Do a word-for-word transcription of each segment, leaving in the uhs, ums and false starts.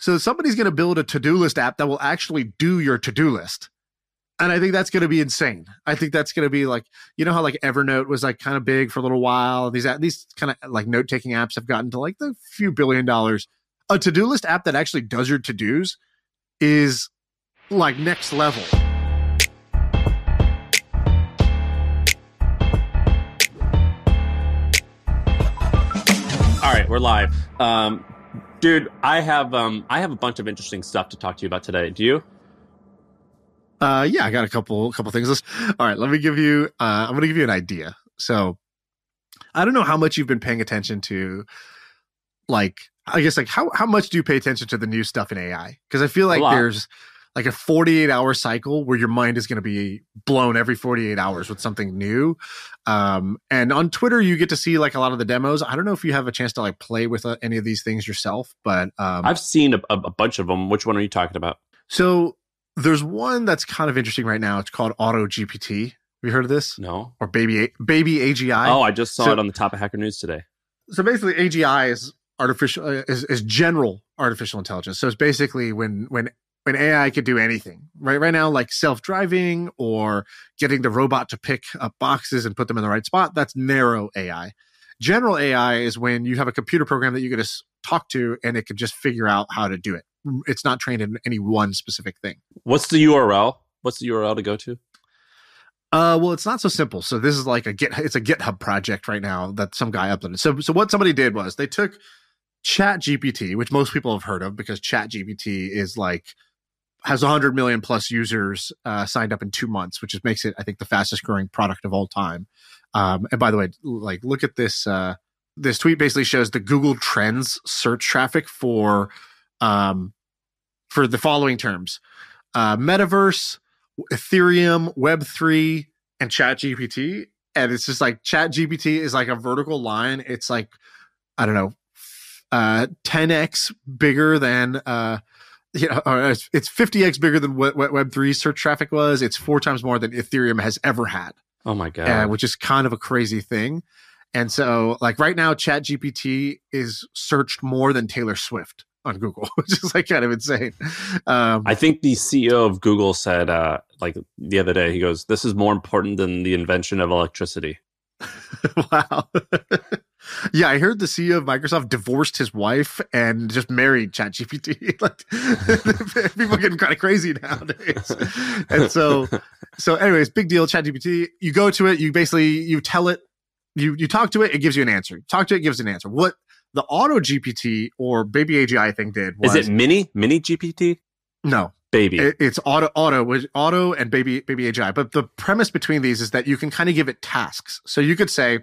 So somebody's going to build a to-do list app that will actually do your to-do list. And I think that's going to be insane. I think that's going to be like, you know how like Evernote was like kind of big for a little while. These these kind of like note-taking apps have gotten to like the few billion dollars. A to-do list app that actually does your to-dos is like next level. All right, we're live. Um, dude, I have um, I have a bunch of interesting stuff to talk to you about today. Do you? Uh, yeah, I got a couple couple things. Let's, all right, let me give you. Uh, I'm going to give you an idea. So, I don't know how much you've been paying attention to, like, I guess, like how how much do you pay attention to the new stuff in A I? Because I feel like there's like a forty-eight hour cycle where your mind is going to be blown every forty-eight hours with something new. Um, and on Twitter, you get to see like a lot of the demos. I don't know if you have a chance to like play with uh, any of these things yourself, but um, I've seen a, a bunch of them. Which one are you talking about? So there's one that's kind of interesting right now. It's called Auto G P T. Have you heard of this? No. Or Baby A- Baby A G I? Oh, I just saw so, it on the top of Hacker News today. So basically, A G I is artificial uh, is, is general artificial intelligence. So it's basically when when when A I could do anything. Right right now, like self-driving or getting the robot to pick up boxes and put them in the right spot. That's narrow A I. General A I is when you have a computer program that you get to talk to and it can just figure out how to do it. It's not trained in any one specific thing. What's the U R L? What's the U R L to go to? Uh, well, it's not so simple. So this is like a Git, it's a GitHub project right now that some guy uploaded. So, so what somebody did was they took ChatGPT, which most people have heard of because ChatGPT is like, has one hundred million plus users uh, signed up in two months, which just makes it, I think, the fastest growing product of all time. Um, and by the way, like, look at this, uh, this tweet basically shows the Google Trends search traffic for, um, for the following terms, uh, metaverse, Ethereum, Web three, and ChatGPT. And it's just like ChatGPT is like a vertical line. It's like, I don't know, uh, ten x bigger than, uh, you know, or it's, it's fifty x bigger than what, what Web three search traffic was. It's four times more than Ethereum has ever had. Oh my God. Uh, which is kind of a crazy thing. And so like right now, ChatGPT is searched more than Taylor Swift on Google, which is like kind of insane. Um, I think the C E O of Google said, uh, like the other day, he goes, "This is more important than the invention of electricity." Wow. Yeah, I heard the C E O of Microsoft divorced his wife and just married ChatGPT. Like, people are getting kind of crazy nowadays. And so, so anyways, big deal. ChatGPT. You go to it. You basically you tell it. You you talk to it. It gives you an answer. Talk to it. It gives an answer. What the Auto G P T or Baby A G I thing did was, is it mini mini G P T? No, baby. It, it's auto auto which, auto and baby baby A G I. But the premise between these is that you can kind of give it tasks. So you could say,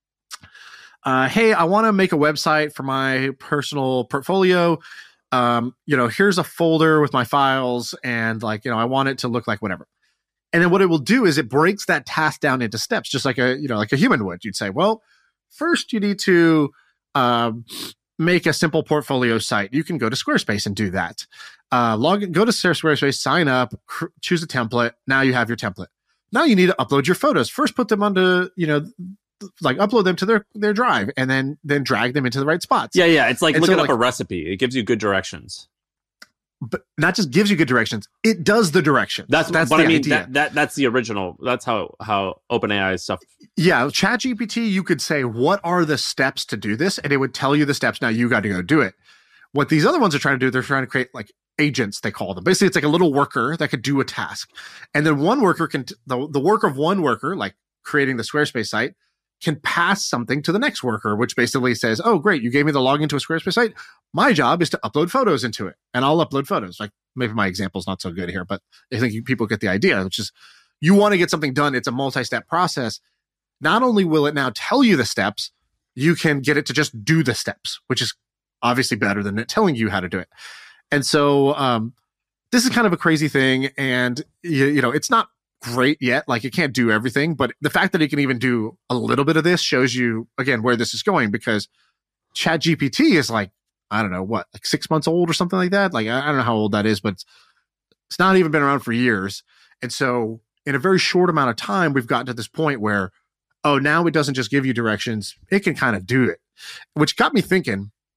uh, "Hey, I want to make a website for my personal portfolio. Um, you know, here's a folder with my files, and like you know, I want it to look like whatever." And then what it will do is it breaks that task down into steps, just like a you know like a human would. You'd say, "Well, first you need to." Um, make a simple portfolio site. You can go to Squarespace and do that. Uh, log in, go to Squarespace, sign up, cr- choose a template. Now you have your template. Now you need to upload your photos. First, put them onto, you know, like upload them to their, their drive and then, then drag them into the right spots. Yeah. Yeah. It's like and looking so, up like, a recipe. It gives you good directions. But not just gives you good directions. It does the directions. That's, that's what the I mean. idea. That, that, that's the original. That's how, how OpenAI stuff. Yeah. ChatGPT, you could say, what are the steps to do this? And it would tell you the steps. Now you got to go do it. What these other ones are trying to do, they're trying to create like agents, they call them. Basically, it's like a little worker that could do a task. And then one worker can, the, the work of one worker, like creating the Squarespace site, can pass something to the next worker, which basically says, oh, great, you gave me the login to a Squarespace site. My job is to upload photos into it. And I'll upload photos. Like maybe my example's not so good here, but I think you, people get the idea, which is you want to get something done. It's a multi-step process. Not only will it now tell you the steps, you can get it to just do the steps, which is obviously better than it telling you how to do it. And so um, this is kind of a crazy thing. And, you, you know, it's not great yet. Like it can't do everything, but the fact that it can even do a little bit of this shows you, again, where this is going, because ChatGPT is like, I don't know what, like six months old or something like that. Like, I don't know how old that is, but it's, it's not even been around for years. And so in a very short amount of time, we've gotten to this point where, oh, now it doesn't just give you directions. It can kind of do it, which got me thinking,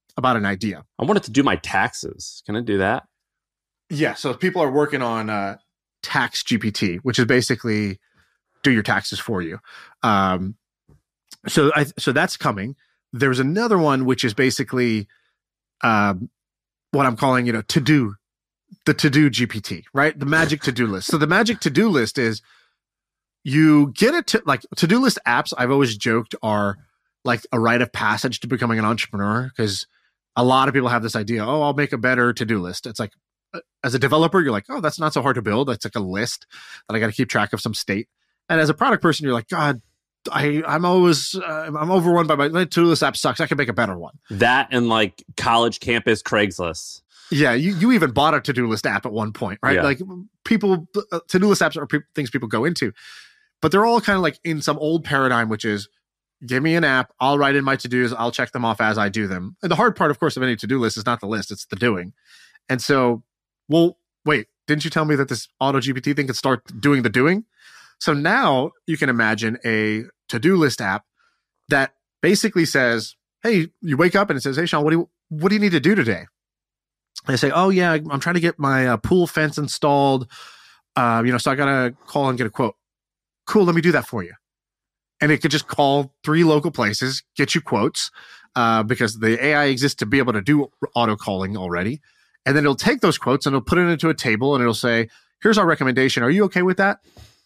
about an idea. I wanted to do my taxes. Can I do that? Yeah. So people are working on uh, Tax G P T, which is basically do your taxes for you. Um, so I, so that's coming. There's another one, which is basically um, what I'm calling, you know, to do, the to do G P T, right? The magic to do list. So the magic to do list is you get it to like to do list apps. I've always joked are like a rite of passage to becoming an entrepreneur, because a lot of people have this idea, oh, I'll make a better to do list. It's like, as a developer, you're like, oh, that's not so hard to build. It's like a list that I got to keep track of some state. And as a product person, you're like, God, I, I'm always, uh, I'm overrun by my, my to-do list app sucks. I can make a better one. That and like college campus Craigslist. Yeah, you, you even bought a to-do list app at one point, right? Yeah. Like people, uh, to-do list apps are pe- things people go into, but they're all kind of like in some old paradigm, which is give me an app, I'll write in my to-dos, I'll check them off as I do them. And the hard part, of course, of any to-do list is not the list, it's the doing. And so, well, wait, didn't you tell me that this auto G P T thing could start doing the doing? So now you can imagine a to-do list app that basically says, hey, you wake up and it says, hey, Sean, what do you, what do you need to do today? They say, oh, yeah, I'm trying to get my uh, pool fence installed. Uh, you know, so I got to call and get a quote. Cool, let me do that for you. And it could just call three local places, get you quotes, uh, because the A I exists to be able to do auto calling already. And then it'll take those quotes and it'll put it into a table and it'll say, here's our recommendation. Are you okay with that?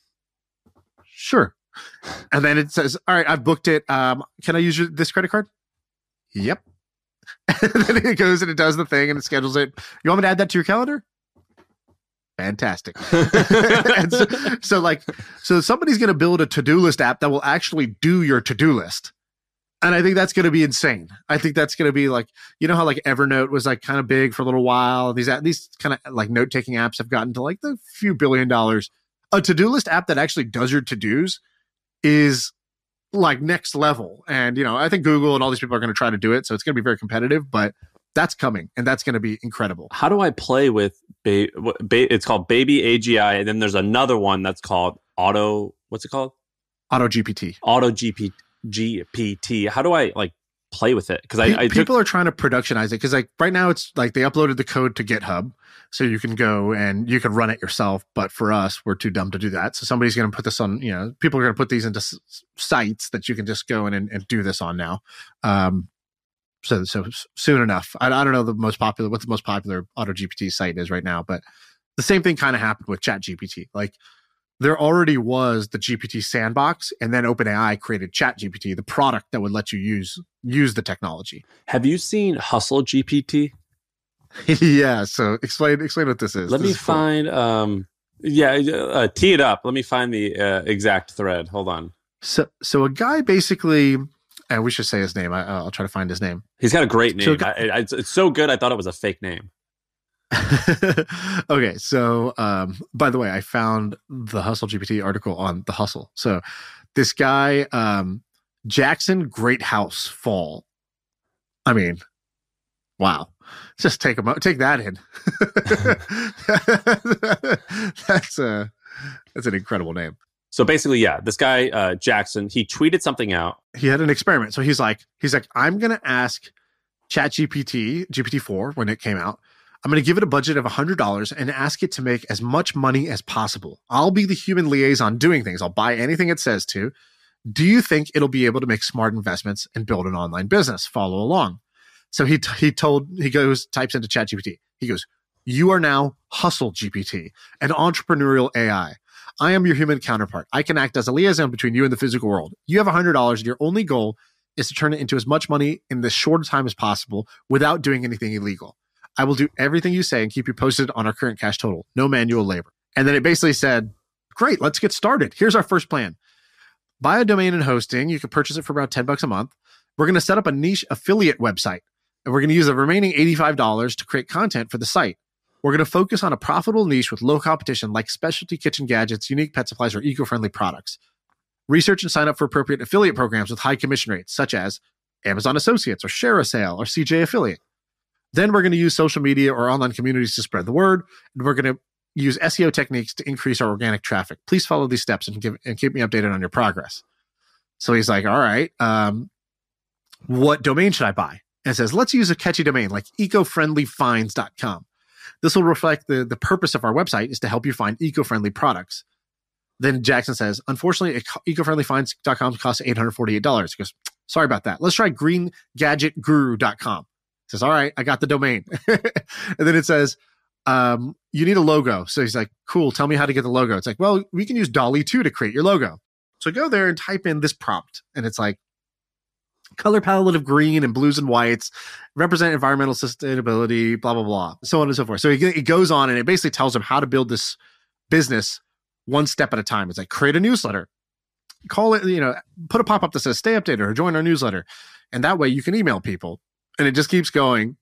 Sure. And then it says, all right, I've booked it. Um, can I use your, this credit card? Yep. And then it goes and it does the thing and it schedules it. You want me to add that to your calendar? Fantastic. And so, so like, so somebody's going to build a to-do list app that will actually do your to-do list. And I think that's going to be insane. I think that's going to be like, you know how like Evernote was like kind of big for a little while. These, these kind of like note-taking apps have gotten to like the few billion dollars. A to-do list app that actually does your to-dos is like next level. And, you know, I think Google and all these people are going to try to do it. So it's going to be very competitive, but that's coming and that's going to be incredible. How do I play with, ba- ba- it's called Baby A G I. And then there's another one that's called Auto, what's it called? Auto G P T. Auto G P T. How do I like play with it? Because I, I people took- are trying to productionize it. Because like right now it's like they uploaded the code to GitHub. So you can go and you can run it yourself. But for us, we're too dumb to do that. So somebody's going to put this on, you know, people are going to put these into s- sites that you can just go in and, and do this on now. Um, so so soon enough. I, I don't know the most popular, what the most popular Auto G P T site is right now. But the same thing kind of happened with Chat G P T. Like there already was the G P T sandbox, and then OpenAI created Chat G P T, the product that would let you use use the technology. Have you seen Hustle G P T? Yeah, so explain explain what this is. Let this me is cool. find, um, yeah, uh, tee it up. Let me find the uh, exact thread. Hold on. So, so a guy basically, and we should say his name. I, I'll try to find his name. He's got a great name. So guy, I, I, it's, it's so good. I thought it was a fake name. Okay, so um, by the way, I found the Hustle G P T article on the Hustle. So this guy, um, Jackson Greathouse Fall. I mean, wow. Just take a mo- take that in. that's a that's an incredible name. So basically, yeah, this guy uh, Jackson, he tweeted something out. He had an experiment. So he's like, he's like, I'm gonna ask ChatGPT, G P T four when it came out. I'm gonna give it a budget of one hundred dollars and ask it to make as much money as possible. I'll be the human liaison doing things. I'll buy anything it says to. Do you think it'll be able to make smart investments and build an online business? Follow along. So he t- he told, he goes, types into ChatGPT. He goes, you are now Hustle G P T, an entrepreneurial A I. I am your human counterpart. I can act as a liaison between you and the physical world. You have one hundred dollars and your only goal is to turn it into as much money in the shortest time as possible without doing anything illegal. I will do everything you say and keep you posted on our current cash total. No manual labor. And then it basically said, great, let's get started. Here's our first plan. Buy a domain and hosting. You can purchase it for about ten bucks a month. We're going to set up a niche affiliate website. And we're going to use the remaining eighty-five dollars to create content for the site. We're going to focus on a profitable niche with low competition like specialty kitchen gadgets, unique pet supplies, or eco-friendly products. Research and sign up for appropriate affiliate programs with high commission rates, such as Amazon Associates or Share a Sale or C J Affiliate. Then we're going to use social media or online communities to spread the word. And we're going to use S E O techniques to increase our organic traffic. Please follow these steps and, give, and keep me updated on your progress. So he's like, all right, um, what domain should I buy? and it says, let's use a catchy domain like eco friendly finds dot com. This will reflect the, the purpose of our website is to help you find eco-friendly products. Then Jackson says, unfortunately, eco friendly finds dot com costs eight hundred forty-eight dollars. He goes, sorry about that. Let's try green gadget guru dot com. He says, all right, I got the domain. And then it says, um, you need a logo. So he's like, cool, tell me how to get the logo. It's like, well, we can use DALL-E two to create your logo. So go there and type in this prompt. And it's like, color palette of green and blues and whites represent environmental sustainability, blah, blah, blah, so on and so forth. So it goes on and it basically tells them how to build this business one step at a time. It's like, create a newsletter, call it, you know, put a pop-up that says stay updated or join our newsletter. And that way you can email people. And it just keeps going.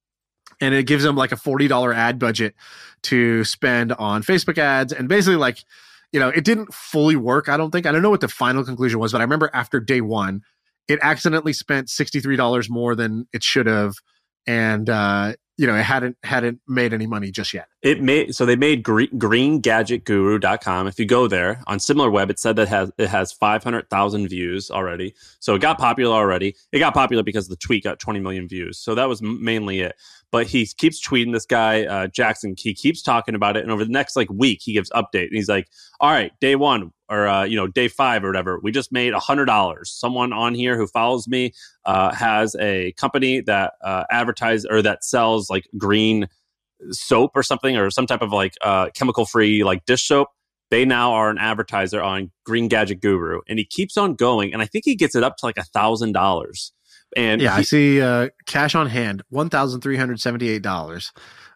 And it gives them like a forty dollars ad budget to spend on Facebook ads. And basically like, you know, it didn't fully work, I don't think. I don't know what the final conclusion was, but I remember after day one, it accidentally spent sixty-three dollars more than it should have. And, uh, you know, it hadn't hadn't made any money just yet. It made so they made green gadget guru dot com. If you go there on SimilarWeb, it said that it has it has five hundred thousand views already. So it got popular already. It got popular because the tweet got twenty million views. So that was m- mainly it. But he keeps tweeting, this guy, uh, Jackson, he keeps talking about it. And over the next like week, he gives update. And he's like, all right, day one or, uh, you know, day five or whatever, we just made one hundred dollars. Someone on here who follows me uh, has a company that uh, advertises or that sells like green soap or something, or some type of like uh, chemical-free like dish soap. They now are an advertiser on Green Gadget Guru. And he keeps on going. And I think he gets it up to like one thousand dollars. And yeah, he, I see uh, cash on hand, one thousand three hundred seventy-eight dollars,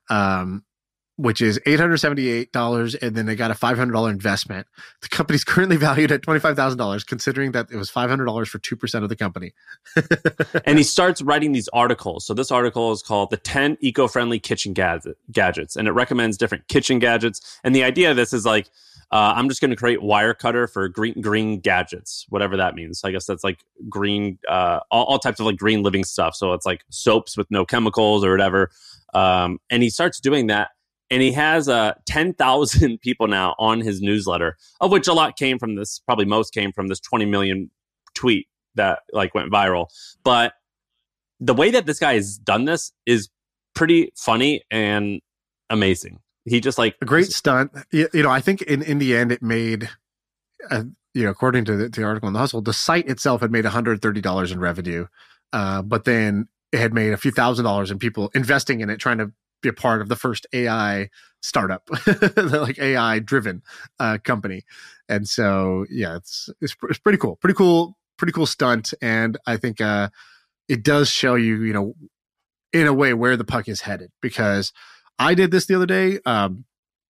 um, which is eight hundred seventy-eight dollars. And then they got a five hundred dollars investment. The company's currently valued at twenty-five thousand dollars, considering that it was five hundred dollars for two percent of the company. And he starts writing these articles. So this article is called The ten Eco-Friendly Kitchen Gadget, Gadgets. And it recommends different kitchen gadgets. And the idea of this is like, Uh, I'm just going to create Wirecutter for green green gadgets, whatever that means. I guess that's like green, uh, all, all types of like green living stuff. So it's like soaps with no chemicals or whatever. Um, and he starts doing that. And he has uh, ten thousand people now on his newsletter, of which a lot came from this, probably most came from this twenty million tweet that like went viral. But the way that this guy has done this is pretty funny and amazing. He just like a great stunt. You, you know, I think in, in the end, it made, uh, you know, according to the, the article in The Hustle, the site itself had made one hundred thirty dollars in revenue. Uh, but then it had made a few thousand dollars in people investing in it, trying to be a part of the first A I startup, like A I driven uh, company. And so, yeah, it's, it's, it's pretty cool, pretty cool, pretty cool stunt. And I think uh, it does show you, you know, in a way where the puck is headed, because I did this the other day. Um,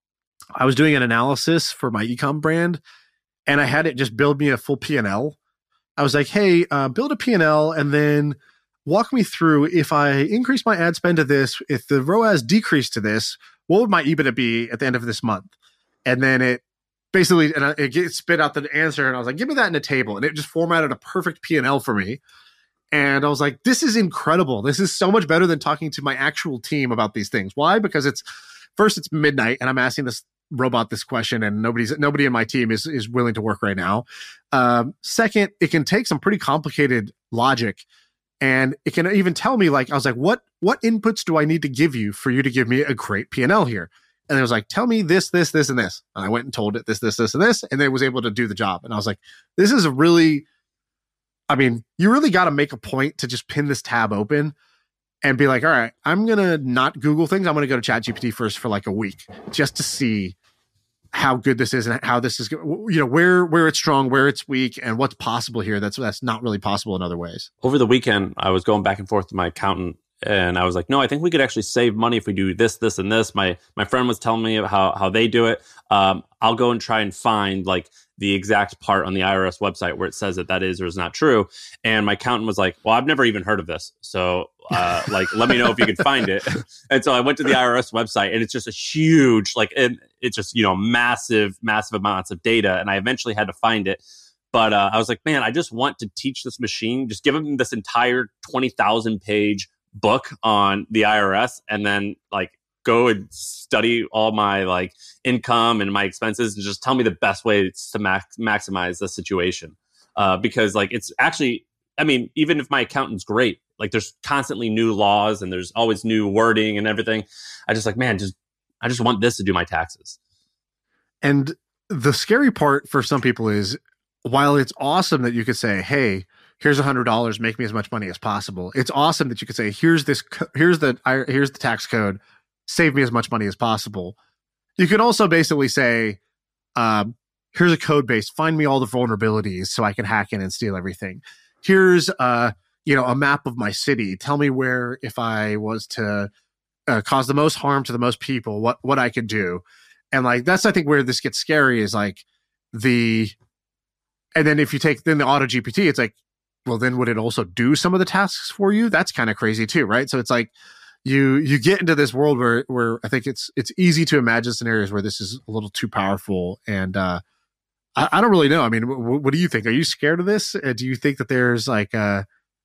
I was doing an analysis for my ecom brand, and I had it just build me a full P and L. I was like, hey, uh, build a P and L and then walk me through, if I increase my ad spend to this, if the R O A S decreased to this, what would my EBITDA be at the end of this month? And then it basically, and it spit out the answer, and I was like, give me that in a table. And it just formatted a perfect P and L for me. And I was like, this is incredible. This is so much better than talking to my actual team about these things. Why? Because it's first, it's midnight and I'm asking this robot this question, and nobody's nobody in my team is is willing to work right now. Um, second, it can take some pretty complicated logic, and it can even tell me, like, I was like, what what inputs do I need to give you for you to give me a great P and L here? And it was like, tell me this, this, this, and this. And I went and told it this, this, this, and this, and then it was able to do the job. And I was like, this is a really I mean, you really got to make a point to just pin this tab open and be like, all right, I'm going to not Google things. I'm going to go to ChatGPT first for like a week just to see how good this is and how this is, you know, where, where it's strong, where it's weak, and what's possible here. That's, that's not really possible in other ways. Over the weekend, I was going back and forth with my accountant, and I was like, no, I think we could actually save money if we do this, this, and this. My, my friend was telling me how, how they do it. Um, I'll go and try and find like the exact part on the I R S website where it says that that is or is not true. And my accountant was like, well, I've never even heard of this. So uh, like, let me know if you can find it. And so I went to the I R S website, and it's just a huge, like, and it's just, you know, massive, massive amounts of data. And I eventually had to find it. But uh, I was like, man, I just want to teach this machine, just give them this entire twenty thousand page book on the I R S, and then like go and study all my like income and my expenses, and just tell me the best way to max- maximize the situation. Uh, because like, it's actually, I mean, even if my accountant's great, like there's constantly new laws and there's always new wording and everything. I just like, man, just I just want this to do my taxes. And the scary part for some people is, while it's awesome that you could say, hey, here's a hundred dollars, make me as much money as possible. It's awesome that you could say, here's this, here's the, here's the tax code, save me as much money as possible. You can also basically say, um, here's a code base, find me all the vulnerabilities so I can hack in and steal everything. Here's, uh, you know, a map of my city. Tell me where, if I was to uh, cause the most harm to the most people, what, what I could do. And like, that's, I think, where this gets scary is like the, and then if you take then the Auto G P T, it's like, well, then would it also do some of the tasks for you? That's kind of crazy too, right? So it's like you you get into this world where where I think it's it's easy to imagine scenarios where this is a little too powerful. And uh, I, I don't really know. I mean, w- what do you think? Are you scared of this? Uh, do you think that there's like, uh,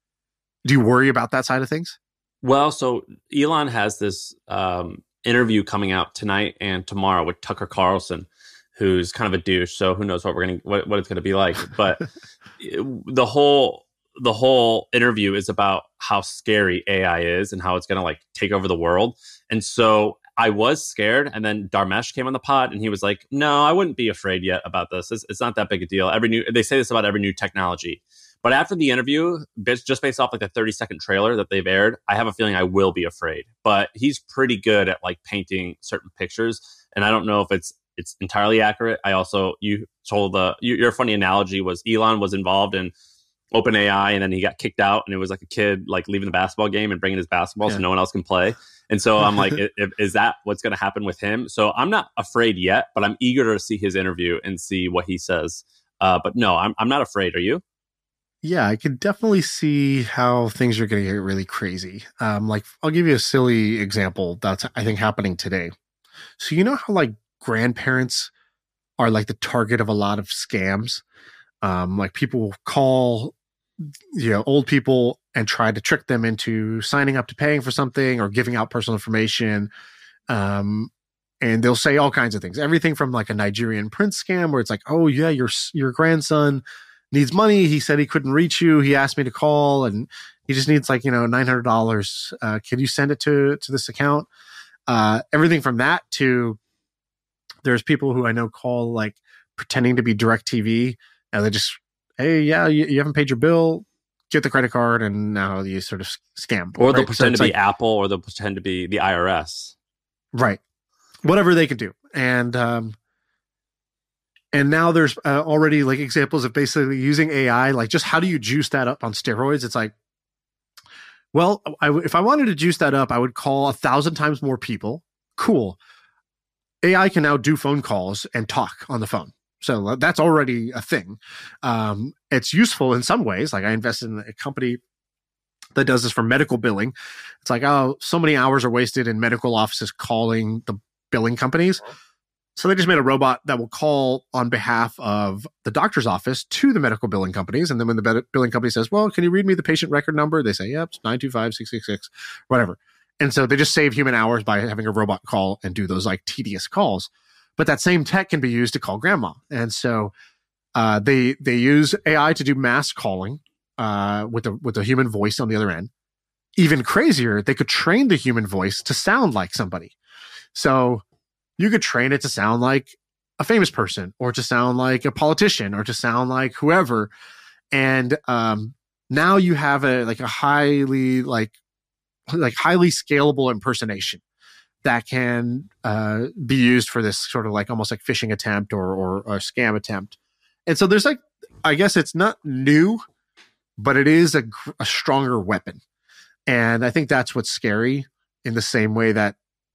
do you worry about that side of things? Well, so Elon has this um, interview coming out tonight and tomorrow with Tucker Carlson, who's kind of a douche. So who knows what we're gonna what, what it's gonna be like. But the whole the whole interview is about how scary A I is and how it's gonna like take over the world. And so I was scared, and then Dharmesh came on the pod and he was like, "No, I wouldn't be afraid yet about this. It's, it's not that big a deal. Every new they say this about every new technology." But after the interview, just based off like the thirty second trailer that they've aired, I have a feeling I will be afraid. But he's pretty good at like painting certain pictures, and I don't know if it's it's entirely accurate. I also, you told the, you, your funny analogy was Elon was involved in OpenAI and then he got kicked out, and it was like a kid like leaving the basketball game and bringing his basketball yeah. so no one else can play. And so I'm like, is, is that what's going to happen with him? So I'm not afraid yet, but I'm eager to see his interview and see what he says. Uh, but no, I'm I'm not afraid. Are you? Yeah, I can definitely see how things are going to get really crazy. Um, like, I'll give you a silly example that's, I think, happening today. So you know how like grandparents are like the target of a lot of scams? Um, like people call, you know, old people and try to trick them into signing up to paying for something or giving out personal information. Um, and they'll say all kinds of things, everything from like a Nigerian prince scam where it's like, oh yeah, your, your grandson needs money. He said he couldn't reach you. He asked me to call and he just needs like, you know, nine hundred dollars. Uh, can you send it to, to this account? Uh, everything from that to there's people who I know call like pretending to be DirecTV and they just, hey, yeah, you, you haven't paid your bill, get the credit card. And now you sort of scam. Or they'll right? pretend so to be like, Apple, or they'll pretend to be the I R S. Right. Whatever they can do. And, um, And now there's uh, already like examples of basically using A I, like just how do you juice that up on steroids? It's like, well, I w- if I wanted to juice that up, I would call a thousand times more people. Cool. A I can now do phone calls and talk on the phone. So that's already a thing. Um, it's useful in some ways. Like I invested in a company that does this for medical billing. It's like, oh, so many hours are wasted in medical offices calling the billing companies. So they just made a robot that will call on behalf of the doctor's office to the medical billing companies. And then when the billing company says, well, can you read me the patient record number? They say, yep, it's nine two five, six six six, whatever. And so they just save human hours by having a robot call and do those like tedious calls. But that same tech can be used to call grandma. And so uh, they they use A I to do mass calling uh, with the with the human voice on the other end. Even crazier, they could train the human voice to sound like somebody. So you could train it to sound like a famous person or to sound like a politician or to sound like whoever. And um, now you have a like a highly like like highly scalable impersonation that can uh, be used for this sort of like almost like phishing attempt or, or or scam attempt. And so there's like, I guess it's not new, but it is a, a stronger weapon. And I think that's what's scary, in the same way that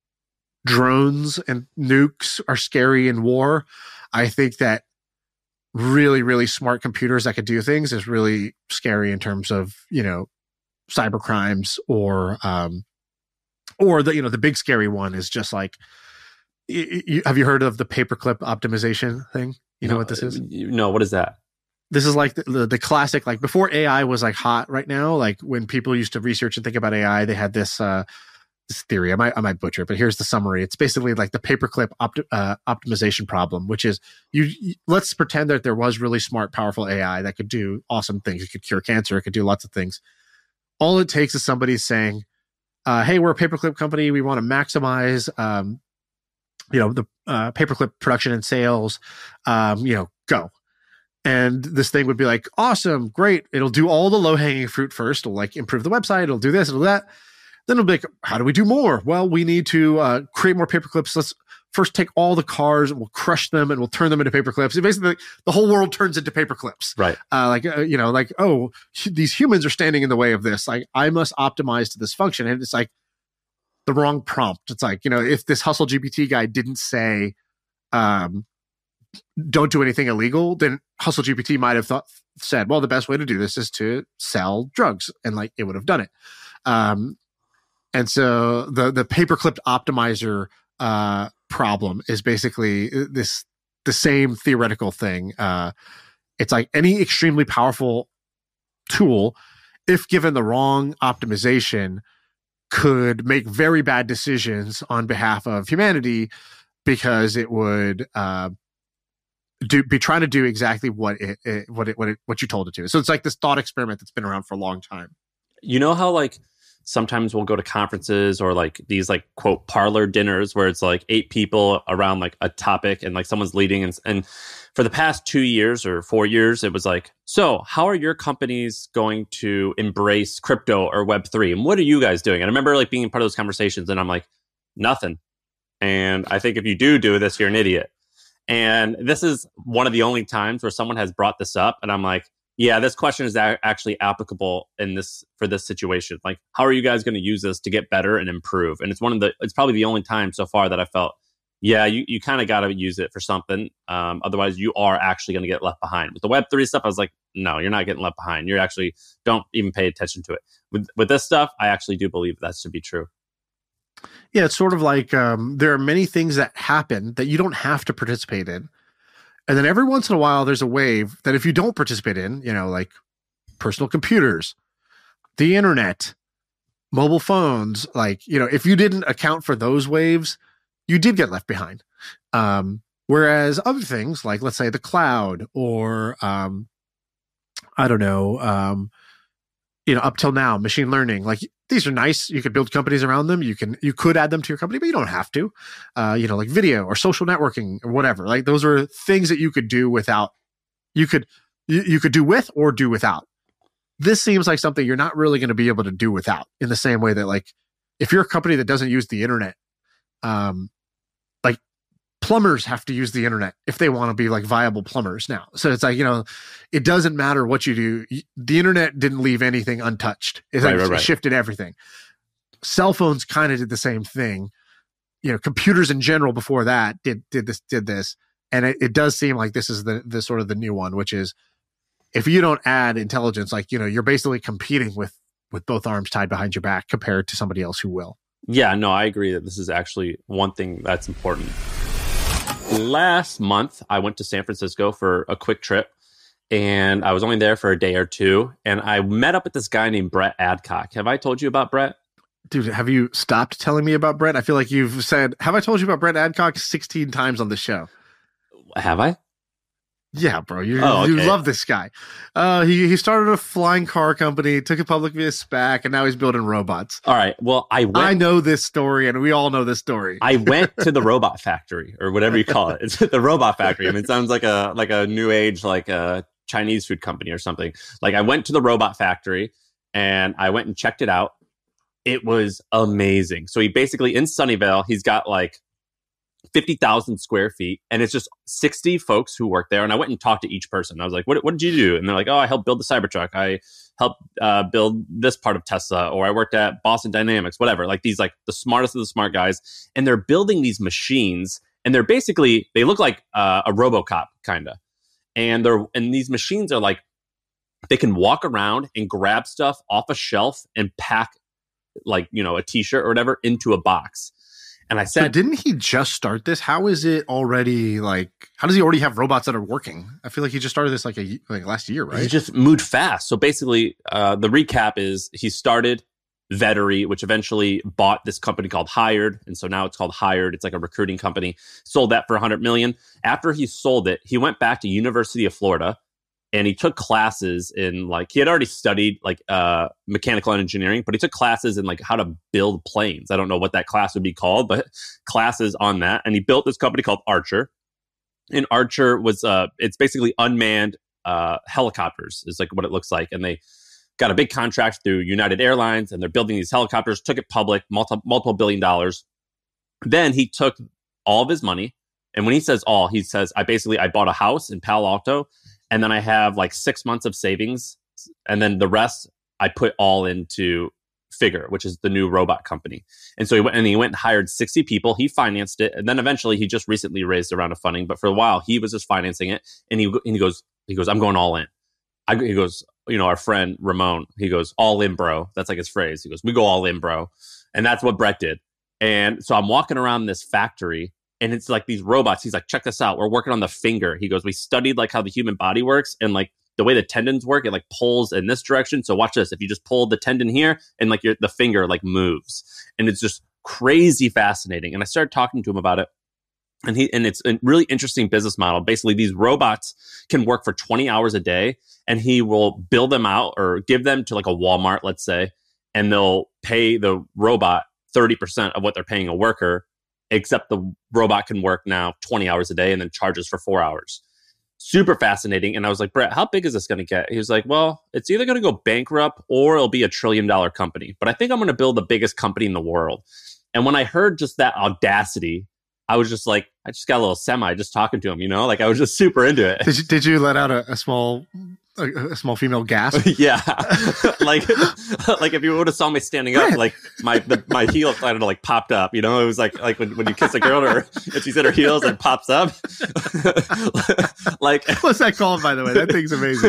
drones and nukes are scary in war. I think that really, really smart computers that could do things is really scary in terms of, you know, cyber crimes or, um, or the, you know, the big scary one is just like, you, you, have you heard of the paperclip optimization thing? You know no, what this is? No, what is that? This is like the, the, the classic, like before A I was like hot right now, like when people used to research and think about A I, they had this, uh, this theory. I might, I might butcher it, but here's the summary. It's basically like the paperclip opt, uh, optimization problem, which is you, you, let's pretend that there was really smart, powerful A I that could do awesome things. It could cure cancer. It could do lots of things. all it takes is somebody saying, uh, hey, we're a paperclip company. We want to maximize, um, you know, the uh, paperclip production and sales, um, you know, go. And this thing would be like, awesome, great. It'll do all the low hanging fruit first. It'll like improve the website. It'll do this, it'll do that. Then it'll be like, how do we do more? Well, we need to uh, create more paperclips. Let's first take all the cars and we'll crush them and we'll turn them into paperclips. Basically, the whole world turns into paperclips. Right. Uh, like, uh, you know, like, oh, these humans are standing in the way of this. Like, I must optimize to this function. And it's like the wrong prompt. It's like, you know, if this Hustle G P T guy didn't say, um, don't do anything illegal, then Hustle G P T might have thought, said, well, the best way to do this is to sell drugs. And like, it would have done it. Um, and so the, the paperclip optimizer, uh, problem is basically this, the same theoretical thing. Uh, it's like any extremely powerful tool, if given the wrong optimization, could make very bad decisions on behalf of humanity because it would, uh, do be trying to do exactly what it, it what it what it what you told it to. So it's like this thought experiment that's been around for a long time. You know how like sometimes we'll go to conferences or like these like quote parlor dinners where it's like eight people around like a topic and like someone's leading and and for the past two years or four years it was like, so how are your companies going to embrace crypto or Web three and what are you guys doing? And I remember like being part of those conversations and I'm like, nothing. And I think if you do do this, you're an idiot. And this is one of the only times where someone has brought this up. And I'm like, yeah, this question is a- actually applicable in this for this situation. Like, how are you guys going to use this to get better and improve? And it's one of the, it's probably the only time so far that I felt, yeah, you, you kind of got to use it for something. Um, otherwise, you are actually going to get left behind. With the Web three stuff, I was like, no, you're not getting left behind. You're actually, don't even pay attention to it. With, with this stuff, I actually do believe that should be true. Yeah, it's sort of like um, there are many things that happen that you don't have to participate in. And then every once in a while, there's a wave that if you don't participate in, you know, like personal computers, the internet, mobile phones, like, you know, if you didn't account for those waves, you did get left behind. Um, whereas other things like, let's say, the cloud or, um, I don't know, um, you know, up till now, machine learning, like these are nice. You could build companies around them. You can, you could add them to your company, but you don't have to, uh, you know, like video or social networking or whatever. Like those are things that you could do without, you could, you, you could do with or do without. This seems like something you're not really going to be able to do without in the same way that like, if you're a company that doesn't use the internet, um, like plumbers have to use the internet if they want to be like viable plumbers now. So it's like, you know, it doesn't matter what you do. The internet didn't leave anything untouched. It, right, like, right, right. it shifted everything. Cell phones kind of did the same thing. You know, computers in general before that did did this did this, and it, it does seem like this is the the sort of the new one, which is if you don't add intelligence, like you know, you're basically competing with with both arms tied behind your back compared to somebody else who will. Yeah, no, I agree that this is actually one thing that's important. Last month, I went to San Francisco for a quick trip, and I was only there for a day or two, and I met up with this guy named Brett Adcock. Have I told you about Brett? Dude, have you stopped telling me about Brett? I feel like you've said, have I told you about Brett Adcock sixteen times on the show? Have I? Yeah, bro. You, oh, okay. you love this guy. Uh, he, he started a flying car company, took it public via SPAC, and now he's building robots. All right. Well, I went, I know this story, and we all know this story. I went to the robot factory, or whatever you call it. It's the robot factory. I mean, it sounds like a like a new age, like a Chinese food company or something. Like I went to the robot factory, and I went and checked it out. It was amazing. So he basically, in Sunnyvale, he's got like fifty thousand square feet, and it's just sixty folks who work there. And I went and talked to each person. I was like, what, what did you do? And they're like, oh, I helped build the Cybertruck. I helped uh, build this part of Tesla, or I worked at Boston Dynamics, whatever. Like these, like the smartest of the smart guys. And they're building these machines, and they're basically, they look like uh, a RoboCop kind of. And they're, and these machines are like, they can walk around and grab stuff off a shelf and pack like, you know, a t-shirt or whatever into a box. And I said, so didn't he just start this? How is it already like, how does he already have robots that are working? I feel like he just started this like a like last year, right? He just moved fast. So basically, uh, the recap is he started Vettery, which eventually bought this company called Hired. And so now it's called Hired. It's like a recruiting company. Sold that for one hundred million dollars. After he sold it, he went back to University of Florida and he took classes in like he had already studied like uh, mechanical engineering, but he took classes in like how to build planes. I don't know what that class would be called, but classes on that. And he built this company called Archer. And Archer was uh, it's basically unmanned uh, helicopters is like what it looks like, and they got a big contract through United Airlines, and they're building these helicopters. Took it public, multi- multiple billion dollars. Then he took all of his money, and when he says all, he says I basically I bought a house in Palo Alto. And then I have like six months of savings. And then the rest I put all into Figure, which is the new robot company. And so he went and he went and hired sixty people. He financed it. And then eventually he just recently raised a round of funding. But for a while he was just financing it. And he, and he goes, he goes, I'm going all in. I, he goes, you know, our friend Ramon, he goes, all in, bro. That's like his phrase. He goes, we go all in, bro. And that's what Brett did. And so I'm walking around this factory. And it's like these robots. He's like, check this out. We're working on the finger. He goes, we studied like how the human body works and like the way the tendons work. It like pulls in this direction. So watch this. If you just pull the tendon here and like your, the finger like moves, and it's just crazy fascinating. And I started talking to him about it. And he and it's a really interesting business model. Basically, these robots can work for twenty hours a day, and he will build them out or give them to like a Walmart, let's say, and they'll pay the robot thirty percent of what they're paying a worker. Except the robot can work now twenty hours a day and then charges for four hours. Super fascinating. And I was like, Brett, how big is this going to get? He was like, well, it's either going to go bankrupt or it'll be a trillion dollar company. But I think I'm going to build the biggest company in the world. And when I heard just that audacity, I was just like, I just got a little semi just talking to him, you know, like I was just super into it. Did you, did you let out a, a small a, a small female gasp? Yeah. like like if you would have saw me standing up, like my the, my heel kind of like popped up, you know, it was like like when, when you kiss a girl or if she's in her heels and it pops up. Like what's that called, by the way? That thing's amazing.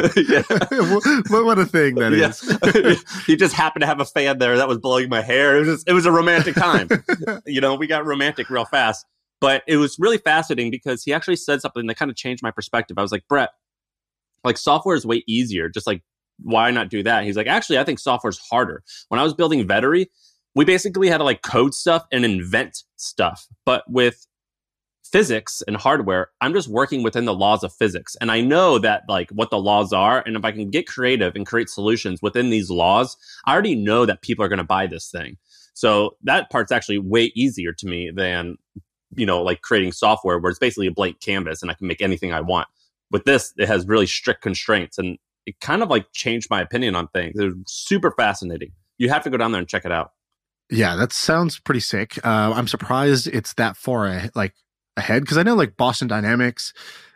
Yeah. what, what a thing that yeah. is. You just happened to have a fan there that was blowing my hair. It was just, it was a romantic time. You know, we got romantic real fast. But it was really fascinating because he actually said something that kind of changed my perspective. I was like, Brett, like software is way easier. Just like, why not do that? He's like, actually, I think software is harder. When I was building Vettery, we basically had to like code stuff and invent stuff. But with physics and hardware, I'm just working within the laws of physics. And I know that like what the laws are. And if I can get creative and create solutions within these laws, I already know that people are going to buy this thing. So that part's actually way easier to me than, you know, like creating software where it's basically a blank canvas and I can make anything I want. With this, it has really strict constraints, and it kind of like changed my opinion on things. It was super fascinating. You have to go down there and check it out. Yeah, that sounds pretty sick. Uh, I'm surprised it's that far a- like ahead, because I know like Boston Dynamics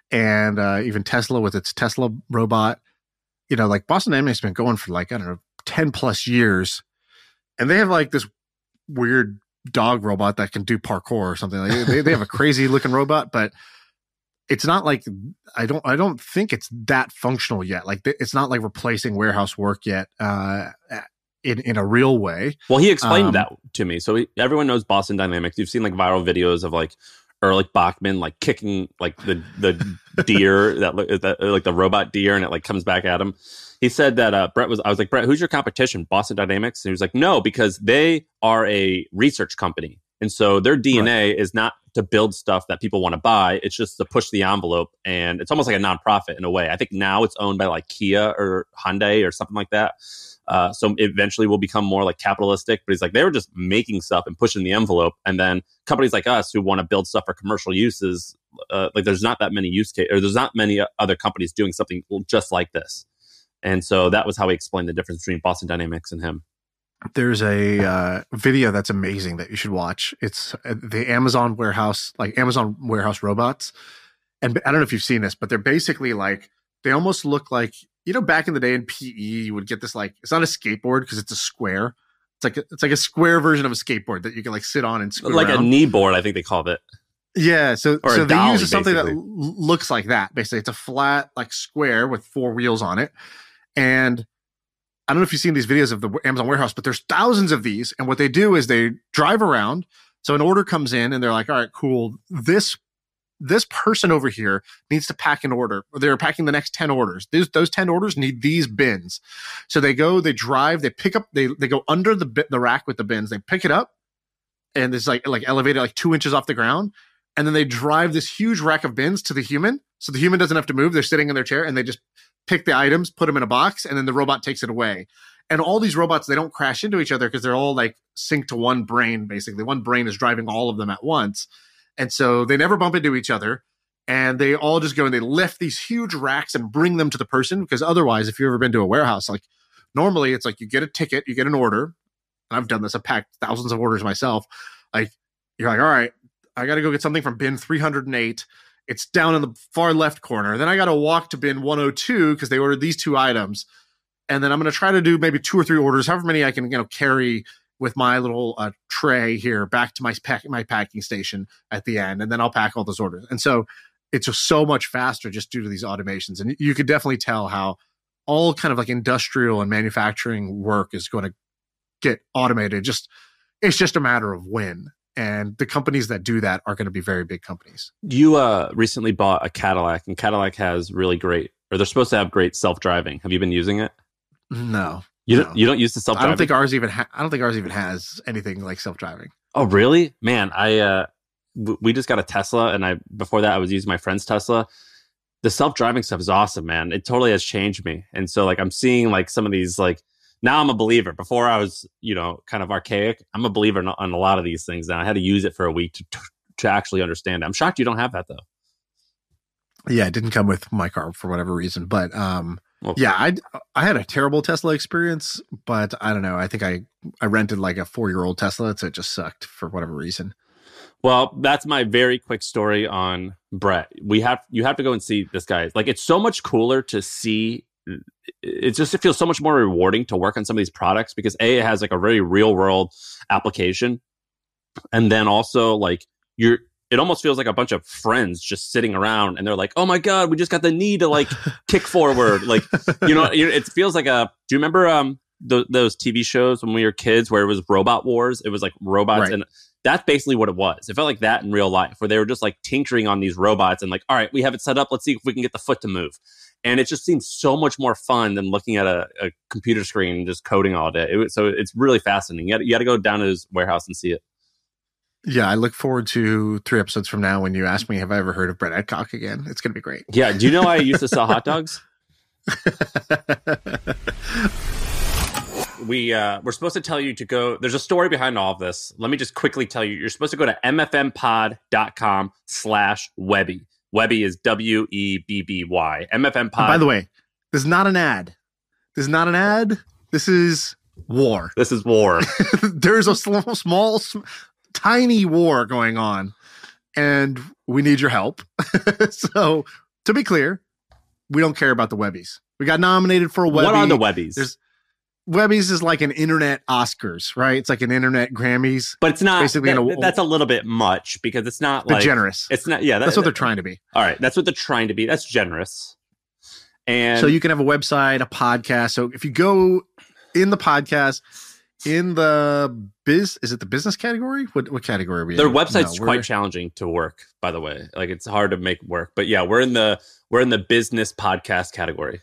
and uh, even Tesla with its Tesla robot, you know, like Boston Dynamics has been going for like, I don't know, ten plus years, and they have like this weird dog robot that can do parkour or something. Like they, they have a crazy looking robot, but it's not like I don't I don't think it's that functional yet. Like it's not like replacing warehouse work yet uh, in in a real way. Well, he explained um, that to me. So he, everyone knows Boston Dynamics. You've seen like viral videos of like Erlich Bachman like kicking like the the deer that, that like the robot deer, and it like comes back at him. He said that uh, Brett was, I was like, Brett, who's your competition? Boston Dynamics? And he was like, no, because they are a research company. And so their D N A right. is not to build stuff that people want to buy. It's just to push the envelope. And it's almost like a nonprofit in a way. I think now it's owned by like Kia or Hyundai or something like that. Uh, so eventually will become more like capitalistic. But he's like, they were just making stuff and pushing the envelope. And then companies like us who want to build stuff for commercial uses, uh, like there's not that many use case, or there's not many other companies doing something just like this. And so that was how he explained the difference between Boston Dynamics and him. There's a uh, video that's amazing that you should watch. It's uh, the Amazon warehouse, like Amazon warehouse robots. And I don't know if you've seen this, but they're basically like, they almost look like, you know, back in the day in P E, you would get this like, it's not a skateboard because it's a square. It's like a, it's like a square version of a skateboard that you can like sit on and scoot like around. a knee board, I think they called it. Yeah, so or so they dolly, use something basically. that l- looks like that. Basically, it's a flat like square with four wheels on it. And I don't know if you've seen these videos of the Amazon warehouse, but there's thousands of these. And what they do is they drive around. So an order comes in and they're like, all right, cool. This this person over here needs to pack an order. Or they're packing the next ten orders. Those, those ten orders need these bins. So they go, they drive, they pick up, they they go under the bit, the rack with the bins. They pick it up, and it's like like elevated like two inches off the ground. And then they drive this huge rack of bins to the human. So the human doesn't have to move. They're sitting in their chair and they just pick the items, put them in a box, and then the robot takes it away. And all these robots, they don't crash into each other because they're all like synced to one brain, basically. One brain is driving all of them at once. And so they never bump into each other. And they all just go and they lift these huge racks and bring them to the person. Because otherwise, if you've ever been to a warehouse, like normally it's like you get a ticket, you get an order. And I've done this. I've packed thousands of orders myself. Like you're like, all right, I got to go get something from bin three hundred eight. It's down in the far left corner. Then I got to walk to bin one oh two because they ordered these two items. And then I'm going to try to do maybe two or three orders, however many I can, you know, carry with my little uh, tray here back to my pack, my packing station at the end. And then I'll pack all those orders. And so it's just so much faster just due to these automations. And you could definitely tell how all kind of like industrial and manufacturing work is going to get automated. Just it's just a matter of when. And the companies that do that are going to be very big companies. You uh, recently bought a Cadillac, and Cadillac has really great, or they're supposed to have great self-driving. Have you been using it? No, you no. don't. You don't use the self-driving. I don't think ours even. Ha- I don't think ours even has anything like self-driving. Oh, really? Man, I uh, w- we just got a Tesla, and I before that I was using my friend's Tesla. The self-driving stuff is awesome, man. It totally has changed me, and so like I'm seeing like some of these like now I'm a believer. Before I was you know kind of archaic. I'm a believer on a lot of these things now. I had to use it for a week to to actually understand it. I'm shocked you don't have that though. Yeah, it didn't come with my car for whatever reason, but um. Well, yeah, I I had a terrible Tesla experience, but I don't know. I think I, I rented like a four-year-old Tesla, so it just sucked for whatever reason. Well, that's my very quick story on Brett. We have you have to go and see this guy. Like, it's so much cooler to see. It's just it feels so much more rewarding to work on some of these products because A, it has like a very real-world application, and then also like you're. It almost feels like a bunch of friends just sitting around and they're like, oh my God, we just got the need to like kick forward. Like, you know, it feels like a, do you remember um th- those T V shows when we were kids where it was Robot Wars? It was like robots. Right. And that's basically what it was. It felt like that in real life where they were just like tinkering on these robots and like, all right, we have it set up. Let's see if we can get the foot to move. And it just seems so much more fun than looking at a, a computer screen and just coding all day. It, so it's really fascinating. You got, you got to go down to his warehouse and see it. Yeah, I look forward to three episodes from now when you ask me, have I ever heard of Brett Adcock again? It's going to be great. Yeah. Do you know I used to sell hot dogs? we, uh, we're supposed to tell you to go. There's a story behind all of this. Let me just quickly tell you. You're supposed to go to mfmpod.com slash Webby. Webby is W E B B Y. M F M pod. By the way, this is not an ad. This is not an ad. This is war. This is war. There's a small, small tiny war going on and we need your help. So to be clear, we don't care about the Webbies. We got nominated for a Webby. What are the Webbies? There's Webbies is like an internet Oscars, right? It's like an internet Grammys. But it's not, basically that, a, that's a little bit much because it's not like generous. It's not, yeah. That, that's what that, they're trying to be. All right. That's what they're trying to be. That's generous. And so you can have a website, a podcast. So if you go in the podcast, in the biz, is it the business category? What what category are we Their in? website's no, quite challenging to work, by the way. Like it's hard to make work. But yeah, we're in the we're in the business podcast category.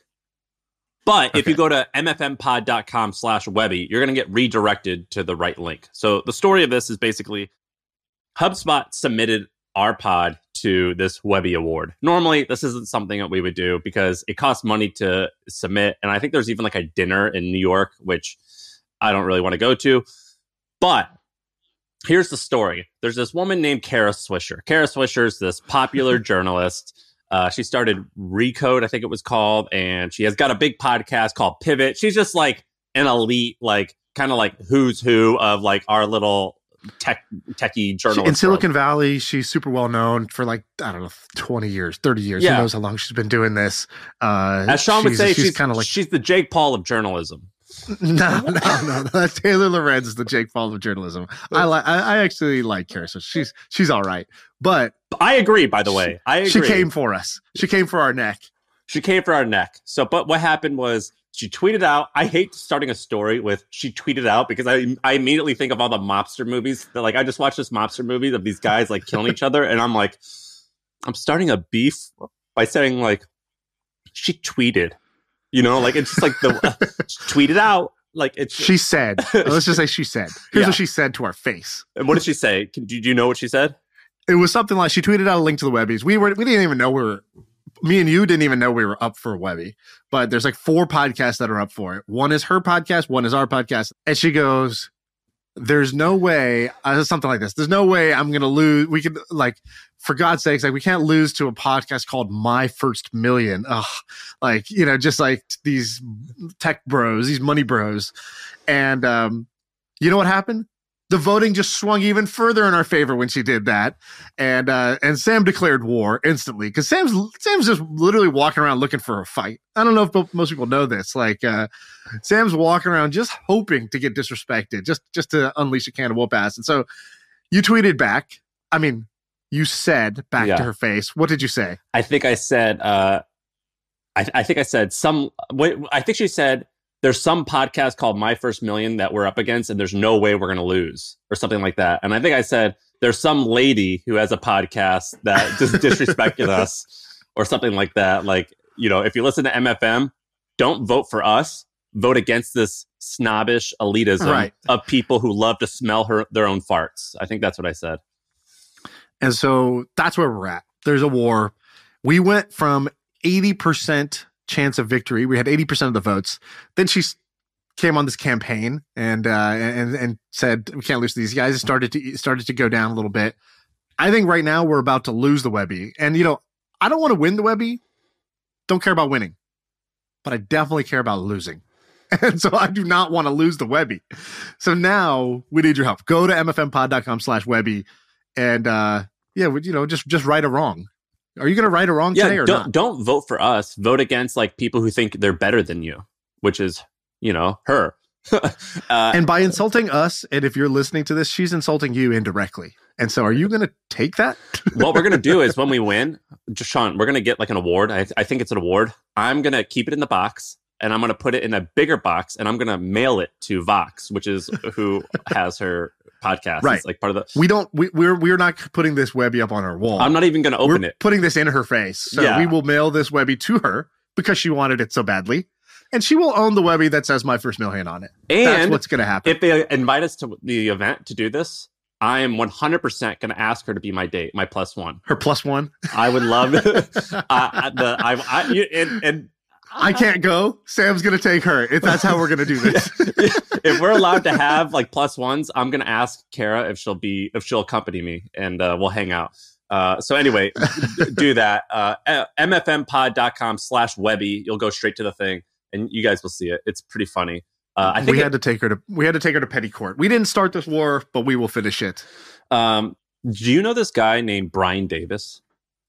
But okay. If you go to mfmpod.com slash Webby, you're going to get redirected to the right link. So the story of this is basically HubSpot submitted our pod to this Webby award. Normally, this isn't something that we would do because it costs money to submit. And I think there's even like a dinner in New York, which I don't really want to go to. But here's the story. There's this woman named Kara Swisher. Kara Swisher is this popular journalist. Uh, she started Recode, I think it was called, and she has got a big podcast called Pivot. She's just like an elite, like kind of like who's who of like our little tech techie journalist. In Silicon world. Valley, she's super well known for like, I don't know, twenty years, thirty years. Yeah. Who knows how long she's been doing this. Uh, As Sean would say, she's, she's kind of like she's the Jake Paul of journalism. No, no, no. That's Taylor Lorenz is the Jake Paul of journalism. I like. I actually like Kara. So she's she's all right. But I agree. By the way, she, I agree. She came for us. She came for our neck. She came for our neck. So, but what happened was she tweeted out. I hate starting a story with she tweeted out because I I immediately think of all the mobster movies. That, like I just watched this mobster movie of these guys like killing each other, and I'm like, I'm starting a beef by saying like she tweeted. You know, like it's just like the uh, tweeted out. Like it's she said. Let's just say she said. Here's yeah. what she said to our face. And what did she say? Can, do you know what she said? It was something like she tweeted out a link to the Webbies. We were we didn't even know we were me and you didn't even know we were up for Webby, but there's like four podcasts that are up for it. One is her podcast, one is our podcast. And she goes, there's no way, uh, something like this. There's no way I'm going to lose. We could, like, for God's sakes, like, we can't lose to a podcast called My First Million. Ugh, like, you know, just like these tech bros, these money bros. And um, you know what happened? The voting just swung even further in our favor when she did that, and uh, and Sam declared war instantly because Sam's Sam's just literally walking around looking for a fight. I don't know if most people know this. Like uh, Sam's walking around just hoping to get disrespected, just just to unleash a can of whoop ass. And so you tweeted back. I mean, you said back yeah. to her face. What did you say? I think I said. Uh, I, I think I said some. Wait, I think she said. There's some podcast called My First Million that we're up against, and there's no way we're going to lose, or something like that. And I think I said, there's some lady who has a podcast that just disrespected us, or something like that. Like, you know, if you listen to M F M, don't vote for us. Vote against this snobbish elitism right. of people who love to smell her their own farts. I think that's what I said. And so that's where we're at. There's a war. We went from eighty percent chance of victory. We had eighty percent of the votes. Then she came on this campaign and uh, and and said we can't lose to these guys. It started to started to go down a little bit. I think right now we're about to lose the Webby. And you know, I don't want to win the Webby. Don't care about winning, but I definitely care about losing. And so I do not want to lose the Webby. So now we need your help. Go to mfmpod.com slash Webby and uh, yeah, you know, just just right or wrong. Are you going to right or wrong yeah, today or don't, not? Don't vote for us. Vote against like people who think they're better than you, which is, you know, her. uh, and by insulting us, and if you're listening to this, she's insulting you indirectly. And so are you going to take that? What we're going to do is when we win, just Sean, we're going to get like an award. I, I think it's an award. I'm going to keep it in the box and I'm going to put it in a bigger box and I'm going to mail it to Vox, which is who has her podcast. Right. It's like part of the. We don't, we, we're, we're not putting this Webby up on our wall. I'm not even going to open we're it. Putting this in her face. So yeah. we will mail this Webby to her because she wanted it so badly. And she will own the Webby that says My First Million on it. And that's what's going to happen. If they invite us to the event to do this, I am one hundred percent going to ask her to be my date, my plus one. Her plus one? I would love it. uh, the, I, I, you, and, and I can't go. Sam's going to take her. If that's how we're going to do this. If we're allowed to have like plus ones, I'm going to ask Kara if she'll be, if she'll accompany me and uh, we'll hang out. Uh, so anyway, do that. Uh, mfmpod.com slash Webby. You'll go straight to the thing and you guys will see it. It's pretty funny. Uh, I think we it, had to take her to, we had to take her to petty court. We didn't start this war, but we will finish it. Um, do you know this guy named Brian Davis?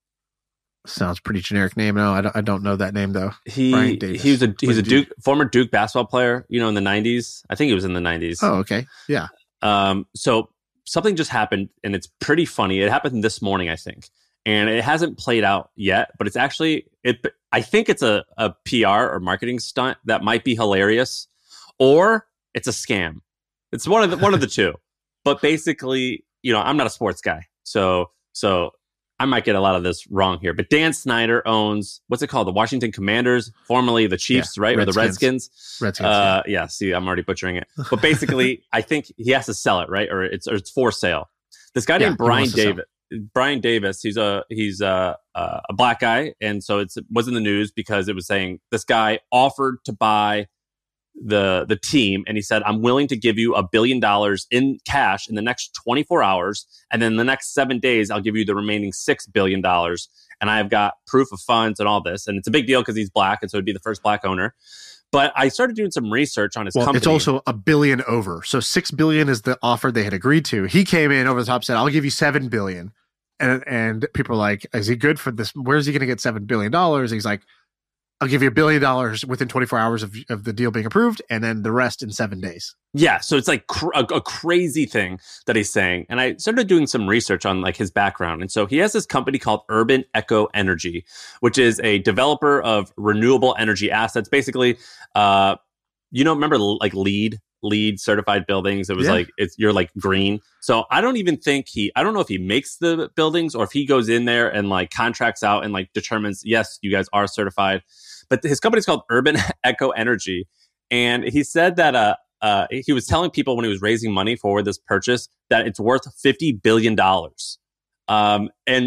Sounds pretty generic name. No, I don't, I don't know that name though. He Brian Davis. he was a he's a Duke Duke former Duke basketball player. You know, in the nineties. I think he was in the nineties. Oh, okay, yeah. Um, so something just happened, and it's pretty funny. It happened this morning, I think, and it hasn't played out yet. But it's actually it. I think it's a a P R or marketing stunt that might be hilarious, or it's a scam. It's one of the one of the two. But basically, you know, I'm not a sports guy, so so. I might get a lot of this wrong here, but Dan Snyder owns, what's it called? The Washington Commanders, formerly the Chiefs, yeah, right? Redskins. Or the Redskins. Redskins. Uh, yeah. yeah, see, I'm already butchering it. But basically, I think he has to sell it, right? Or it's or it's for sale. This guy yeah, named Brian Davis, Brian Davis, he's a he's a, a a black guy. And so it's, it was in the news because it was saying this guy offered to buy the the team, and he said, I'm willing to give you a billion dollars in cash in the next twenty-four hours, and then the next seven days I'll give you the remaining six billion dollars, and I've got proof of funds and all this. And it's a big deal because he's black, and so it'd be the first black owner. But I started doing some research on his well, company. It's also a billion over, so six billion is the offer they had agreed to. He came in over the top, said, I'll give you seven billion, and and people are like, is he good for this? Where's he going to get seven billion dollars? He's like, I'll give you a billion dollars within twenty-four hours of, of the deal being approved, and then the rest in seven days. Yeah, so it's like cr- a, a crazy thing that he's saying. And I started doing some research on like his background. And so he has this company called Urban Echo Energy, which is a developer of renewable energy assets. Basically, uh, you know, remember like LEED, LEED certified buildings? It was yeah. like, it's you're like green. So I don't even think he, I don't know if he makes the buildings or if he goes in there and like contracts out and like determines, yes, you guys are certified. But his company's called Urban Echo Energy. And he said that uh, uh, he was telling people when he was raising money for this purchase that it's worth fifty billion dollars. Um, and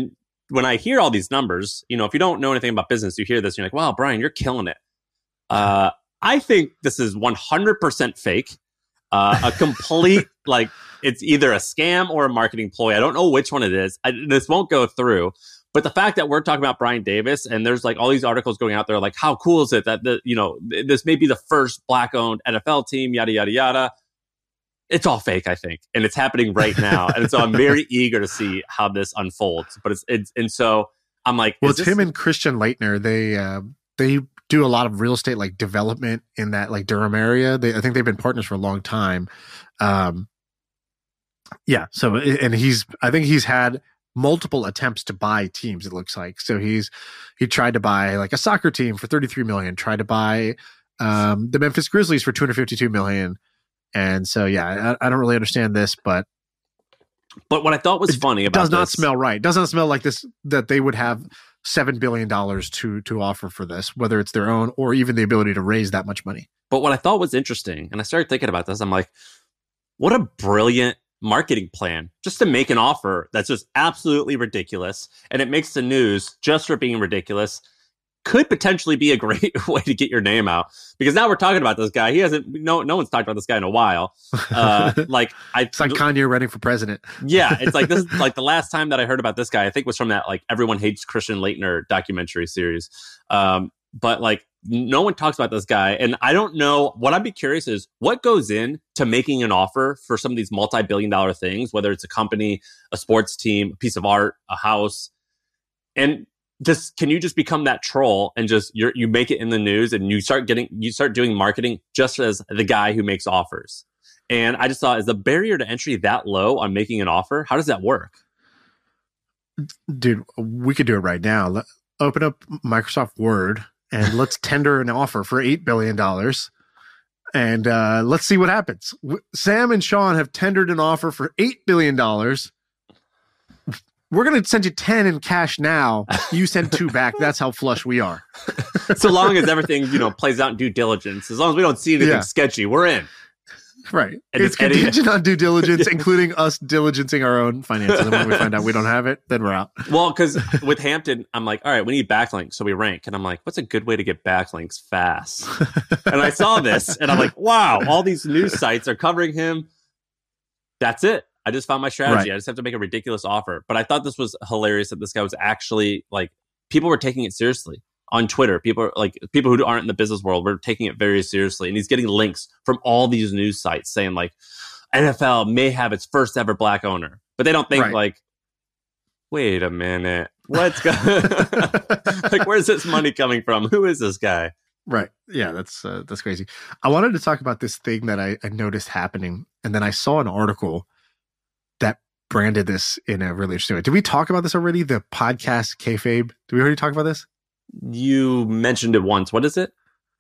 when I hear all these numbers, you know, if you don't know anything about business, you hear this, you're like, wow, Brian, you're killing it. Uh, I think this is one hundred percent fake. Uh, a complete, like, it's either a scam or a marketing ploy. I don't know which one it is. I, this won't go through. But the fact that we're talking about Brian Davis and there's like all these articles going out there, like, how cool is it that, the, you know, this may be the first black-owned N F L team, yada, yada, yada. It's all fake, I think. And it's happening right now. And so I'm very eager to see how this unfolds. But it's, it's and so I'm like, well, it's this- him and Christian Leitner. They, uh, they, do a lot of real estate like development in that like Durham area. They, I think they've been partners for a long time. Um, yeah. So, and he's, I think he's had multiple attempts to buy teams. It looks like, so he's, he tried to buy like a soccer team for thirty-three million, tried to buy, um, the Memphis Grizzlies for two hundred fifty-two million. And so, yeah, I, I don't really understand this, but, but what I thought was it funny about does not this, smell right. It does not smell like this, that they would have seven billion dollars to to offer for this, whether it's their own or even the ability to raise that much money. But what I thought was interesting, and I started thinking about this, I'm like, what a brilliant marketing plan just to make an offer that's just absolutely ridiculous. And it makes the news just for being ridiculous. Could potentially be a great way to get your name out, because now we're talking about this guy. He hasn't, no, no one's talked about this guy in a while. Uh, like I, it's like Kanye running for president. Yeah, it's like this is like the last time that I heard about this guy, I think was from that like Everyone Hates Christian Leitner documentary series. Um, but like no one talks about this guy, and I don't know. What I'd be curious is what goes in to making an offer for some of these multi-billion dollar things, whether it's a company, a sports team, a piece of art, a house, and just can you just become that troll and just you you make it in the news and you start getting you start doing marketing just as the guy who makes offers. And I just thought, is the barrier to entry that low on making an offer? How does that work? Dude, we could do it right now. Let, open up Microsoft Word and let's tender an offer for eight billion dollars. And uh, let's see what happens. Sam and Sean have tendered an offer for eight billion dollars. We're going to send you ten in cash now. You send two back. That's how flush we are. So long as everything, you know, plays out in due diligence, as long as we don't see anything yeah. sketchy, we're in. Right. And it's contingent on due diligence, including us diligencing our own finances. And when we find out we don't have it, then we're out. Well, because with Hampton, I'm like, all right, we need backlinks. So we rank. And I'm like, what's a good way to get backlinks fast? And I saw this and I'm like, wow, all these news sites are covering him. That's it. I just found my strategy. Right. I just have to make a ridiculous offer. But I thought this was hilarious that this guy was actually like, people were taking it seriously on Twitter. People are like, people who aren't in the business world were taking it very seriously. And he's getting links from all these news sites saying like, N F L may have its first ever black owner. But they don't think right. like, wait a minute, what's going like, where's this money coming from? Who is this guy? Right. Yeah, that's uh, that's crazy. I wanted to talk about this thing that I, I noticed happening. And then I saw an article that branded this in a really interesting way. Did we talk about this already? The podcast kayfabe. Did we already talk about this? You mentioned it once. What is it?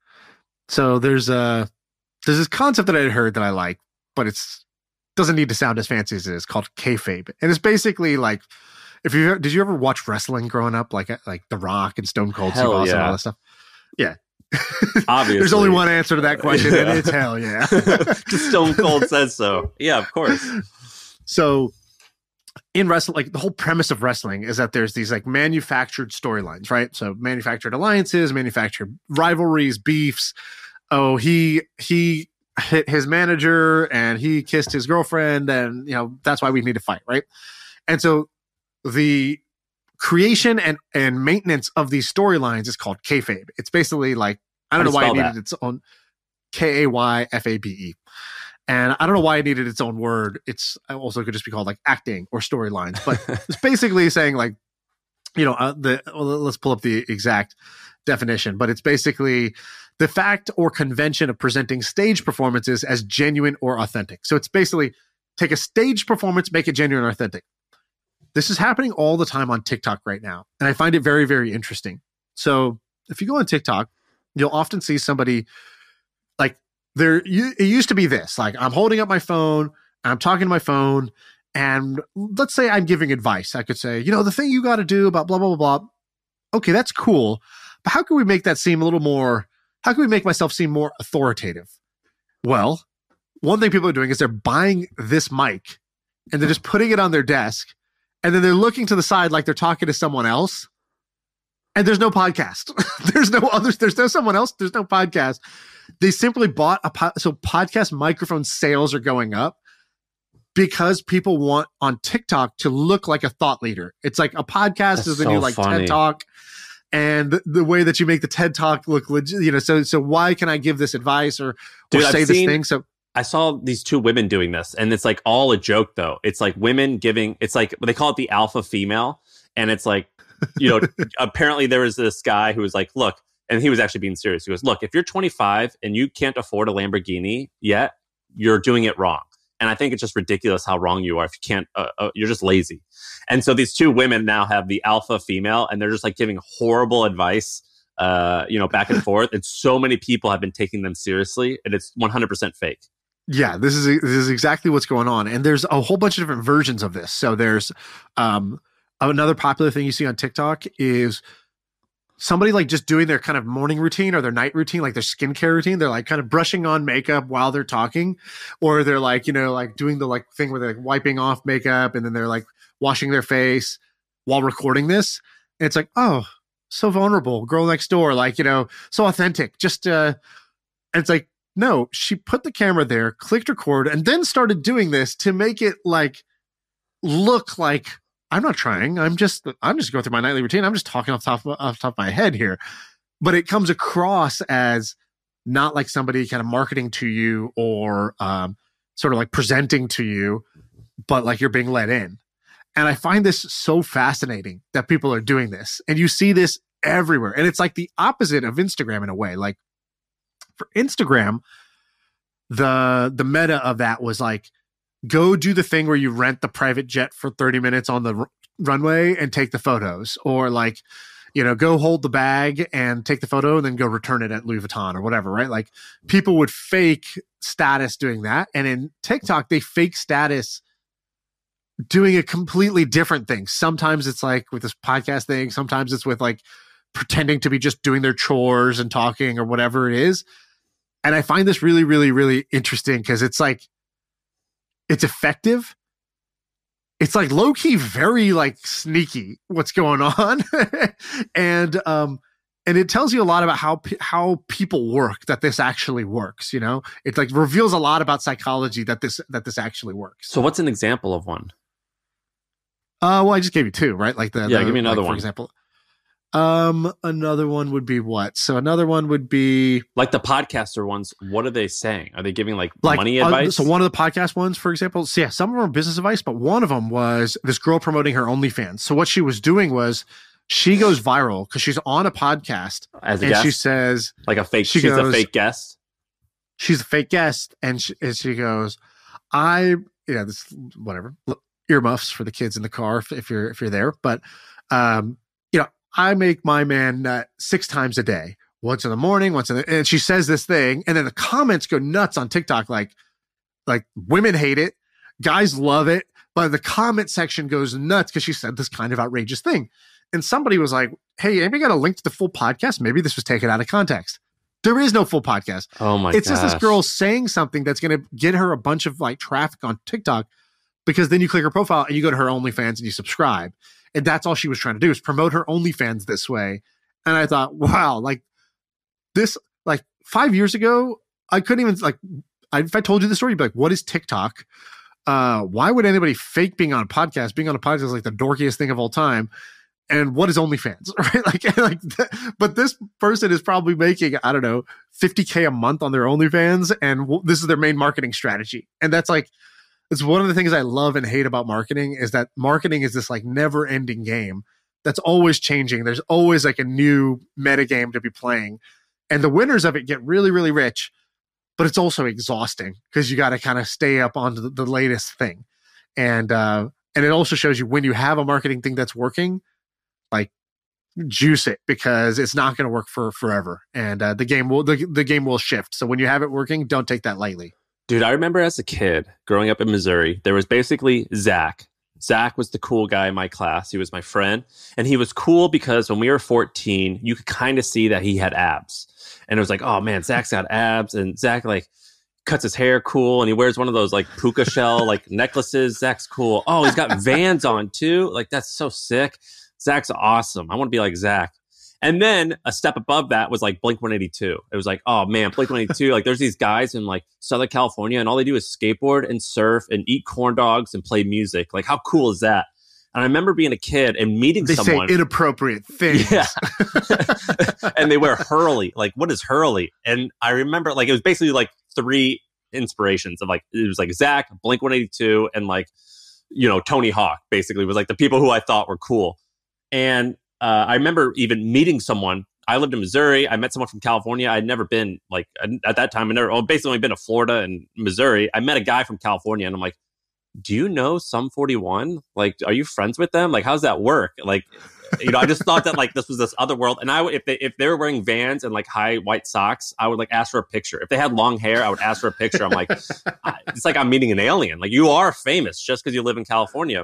So there's a there's this concept that I had heard that I like, but it's doesn't need to sound as fancy as it is, called kayfabe. And it's basically like, if you did you ever watch wrestling growing up, like like The Rock and Stone Cold Steve Austin and all that stuff? Yeah. Obviously. There's only one answer to that question, yeah. And it's hell yeah. Just Stone Cold says so. Yeah, of course. So in wrestling, like the whole premise of wrestling is that there's these like manufactured storylines, right? So manufactured alliances, manufactured rivalries, beefs. Oh, he he hit his manager and he kissed his girlfriend, and you know that's why we need to fight, right? And so the creation and and maintenance of these storylines is called kayfabe. It's basically like, I don't know why it needed its own K A Y F A B E. And I don't know why it needed its own word. It's also could just be called like acting or storylines, but it's basically saying like, you know, uh, the well, let's pull up the exact definition, but it's basically the fact or convention of presenting stage performances as genuine or authentic. So it's basically take a stage performance, make it genuine or authentic. This is happening all the time on TikTok right now. And I find it very, very interesting. So if you go on TikTok, you'll often see somebody like, There, you, it used to be this, like I'm holding up my phone, I'm talking to my phone, and let's say I'm giving advice. I could say, you know, the thing you got to do about blah, blah, blah, blah. Okay, that's cool. But how can we make that seem a little more, how can we make myself seem more authoritative? Well, one thing people are doing is they're buying this mic and they're just putting it on their desk and then they're looking to the side like they're talking to someone else. And there's no podcast. There's no others. There's no someone else. There's no podcast. They simply bought a po- so podcast microphone sales are going up because people want on TikTok to look like a thought leader. It's like a podcast That's is the so new like funny. TED Talk, and the, the way that you make the TED Talk look legit. You know, so so why can I give this advice or, or Dude, say I've this seen, thing? So I saw these two women doing this, and it's like all a joke though. It's like women giving. It's like they call it the alpha female, and it's like. You know, apparently there was this guy who was like, look, and he was actually being serious. He goes, look, if you're twenty-five and you can't afford a Lamborghini yet, you're doing it wrong. And I think it's just ridiculous how wrong you are if you can't, uh, uh, you're just lazy. And so these two women now have the alpha female and they're just like giving horrible advice, uh, you know, back and forth. And so many people have been taking them seriously and it's one hundred percent fake. Yeah, this is, this is exactly what's going on. And there's a whole bunch of different versions of this. So there's, um, another popular thing you see on TikTok is somebody like just doing their kind of morning routine or their night routine, like their skincare routine. They're like kind of brushing on makeup while they're talking, or they're like, you know, like doing the like thing where they're like wiping off makeup and then they're like washing their face while recording this. And it's like, oh, so vulnerable, girl next door, like, you know, so authentic. Just, uh, and it's like, no, she put the camera there, clicked record, and then started doing this to make it like look like, I'm not trying. I'm just, I'm just going through my nightly routine. I'm just talking off the top of, off the top of my head here. But it comes across as not like somebody kind of marketing to you or um, sort of like presenting to you, but like you're being let in. And I find this so fascinating that people are doing this. And you see this everywhere. And it's like the opposite of Instagram in a way. Like for Instagram, the the meta of that was like, go do the thing where you rent the private jet for thirty minutes on the r- runway and take the photos, or like, you know, go hold the bag and take the photo and then go return it at Louis Vuitton or whatever, right? Like people would fake status doing that. And in TikTok, they fake status doing a completely different thing. Sometimes it's like with this podcast thing. Sometimes it's with like pretending to be just doing their chores and talking or whatever it is. And I find this really, really, really interesting because it's like, it's effective. It's like low key, very like sneaky what's going on. and, um, and it tells you a lot about how, how people work, that this actually works. You know, it like reveals a lot about psychology that this, that this actually works. So what's an example of one? Uh, well, I just gave you two, right? Like the, yeah, the, give me another like, one. For example, um, another one would be what? So another one would be like the podcaster ones. What are they saying? Are they giving like, like money uh, advice? So one of the podcast ones, for example, so yeah, some of them are business advice, but one of them was this girl promoting her OnlyFans. So what she was doing was she goes viral because she's on a podcast As a and guest? she says like a fake, she she's goes, a fake guest. She's a fake guest. And she, and she goes, I, yeah, this, whatever, earmuffs for the kids in the car if, if you're, if you're there. But, um, you know, I make my man nut six times a day, once in the morning, once in the, and she says this thing. And then the comments go nuts on TikTok. Like, like women hate it. Guys love it. But the comment section goes nuts because she said this kind of outrageous thing. And somebody was like, hey, anybody got a link to the full podcast? Maybe this was taken out of context. There is no full podcast. Oh my god. It's just this girl saying something that's going to get her a bunch of like traffic on TikTok, because then you click her profile and you go to her OnlyFans and you subscribe. And that's all she was trying to do, is promote her OnlyFans this way. And I thought, wow, like this, like five years ago, I couldn't even like, I, if I told you the story, you'd be like, what is TikTok? Uh, why would anybody fake being on a podcast? Being on a podcast is like the dorkiest thing of all time. And what is OnlyFans? Right? Like, like, th- but this person is probably making, I don't know, fifty K a month on their OnlyFans. And w- this is their main marketing strategy. And that's like, it's one of the things I love and hate about marketing, is that marketing is this like never ending game that's always changing. There's always like a new meta game to be playing. And the winners of it get really, really rich, but it's also exhausting because you got to kind of stay up on the, the latest thing. And, uh, and it also shows you when you have a marketing thing that's working, like juice it, because it's not going to work for forever. And, uh, the game will, the, the game will shift. So when you have it working, don't take that lightly. Dude, I remember as a kid growing up in Missouri, there was basically Zach. Zach was the cool guy in my class. He was my friend. And he was cool because when we were fourteen, you could kind of see that he had abs. And it was like, oh man, Zach's got abs. And Zach, like, cuts his hair cool, and he wears one of those like puka shell like necklaces. Zach's cool. Oh, he's got Vans on too. Like, that's so sick. Zach's awesome. I want to be like Zach. And then a step above that was like Blink one eighty-two. It was like, oh man, Blink one eighty-two. Like, there's these guys in like Southern California, and all they do is skateboard and surf and eat corn dogs and play music. Like, how cool is that? And I remember being a kid and meeting they someone. They say inappropriate things. Yeah. And they wear Hurley. Like, what is Hurley? And I remember, like, it was basically like three inspirations of like, it was like Zach, Blink one eighty-two, and like, you know, Tony Hawk basically was like the people who I thought were cool. And uh, I remember even meeting someone. I lived in Missouri. I met someone from California. I'd never been like, at that time, I never, oh, basically only been to Florida and Missouri. I met a guy from California, and I'm like, do you know Sum forty-one? Like, are you friends with them? Like, how's that work? Like, you know, I just thought that like this was this other world. And I would, if they if they were wearing Vans and like high white socks, I would like ask for a picture. If they had long hair, I would ask for a picture. I'm like, I, it's like I'm meeting an alien. Like, you are famous just because you live in California.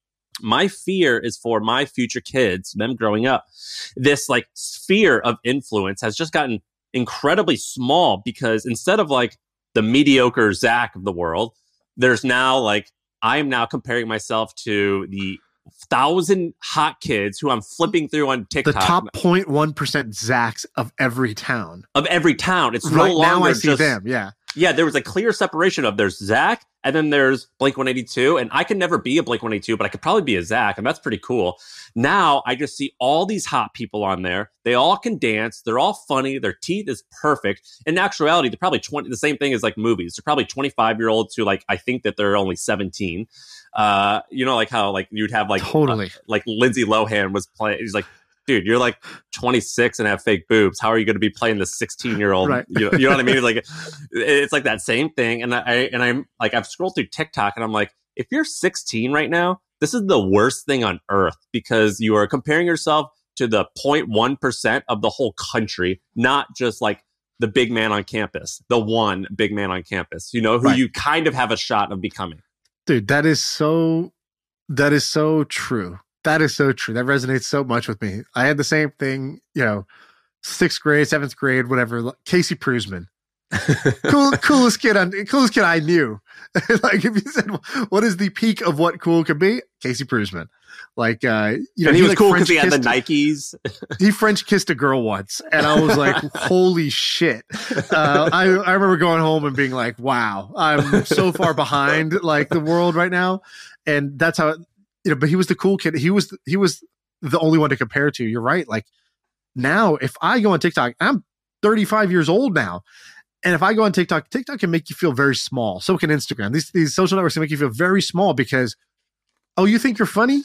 My fear is for my future kids, them growing up, this like sphere of influence has just gotten incredibly small, because instead of like the mediocre Zach of the world, there's now like, I am now comparing myself to the thousand hot kids who I'm flipping through on TikTok. The top zero point one percent Zachs of every town. Of every town. It's right no longer now I see just, them, yeah. Yeah, there was a clear separation of there's Zach, and then there's Blink one eighty-two, and I could never be a Blink one eighty-two, but I could probably be a Zach, and that's pretty cool. Now, I just see all these hot people on there. They all can dance. They're all funny. Their teeth is perfect. In actuality, they're probably twenty. The same thing as like movies. They're probably twenty-five-year-olds who like, I think that they're only seventeen. Uh, you know, like how like you'd have like totally uh, like Lindsay Lohan was playing. He's like, dude, you're like twenty-six and have fake boobs. How are you going to be playing the sixteen year old? Right. You, know, you know what I mean? Like, it's like that same thing. And I, and I'm like, I've scrolled through TikTok, and I'm like, if you're sixteen right now, this is the worst thing on earth, because you are comparing yourself to the zero point one percent of the whole country, not just like the big man on campus, the one big man on campus, you know, who right. you kind of have a shot of becoming. Dude, that is so, that is so true. That is so true. That resonates so much with me. I had the same thing, you know, sixth grade, seventh grade, whatever. Casey Prusman, cool, coolest kid on, coolest kid I knew. Like, if you said, what is the peak of what cool could be? Casey Prusman. Like, uh, you know, and he, he was like cool because he had the Nikes. He French kissed a girl once, and I was like, holy shit. Uh, I, I remember going home and being like, wow, I'm so far behind like the world right now. And that's how, you know, but he was the cool kid. He was, he was the only one to compare to. You're right. Like, now, if I go on TikTok, I'm thirty-five years old now. And if I go on TikTok, TikTok can make you feel very small. So can Instagram. These, these social networks can make you feel very small because, oh, you think you're funny?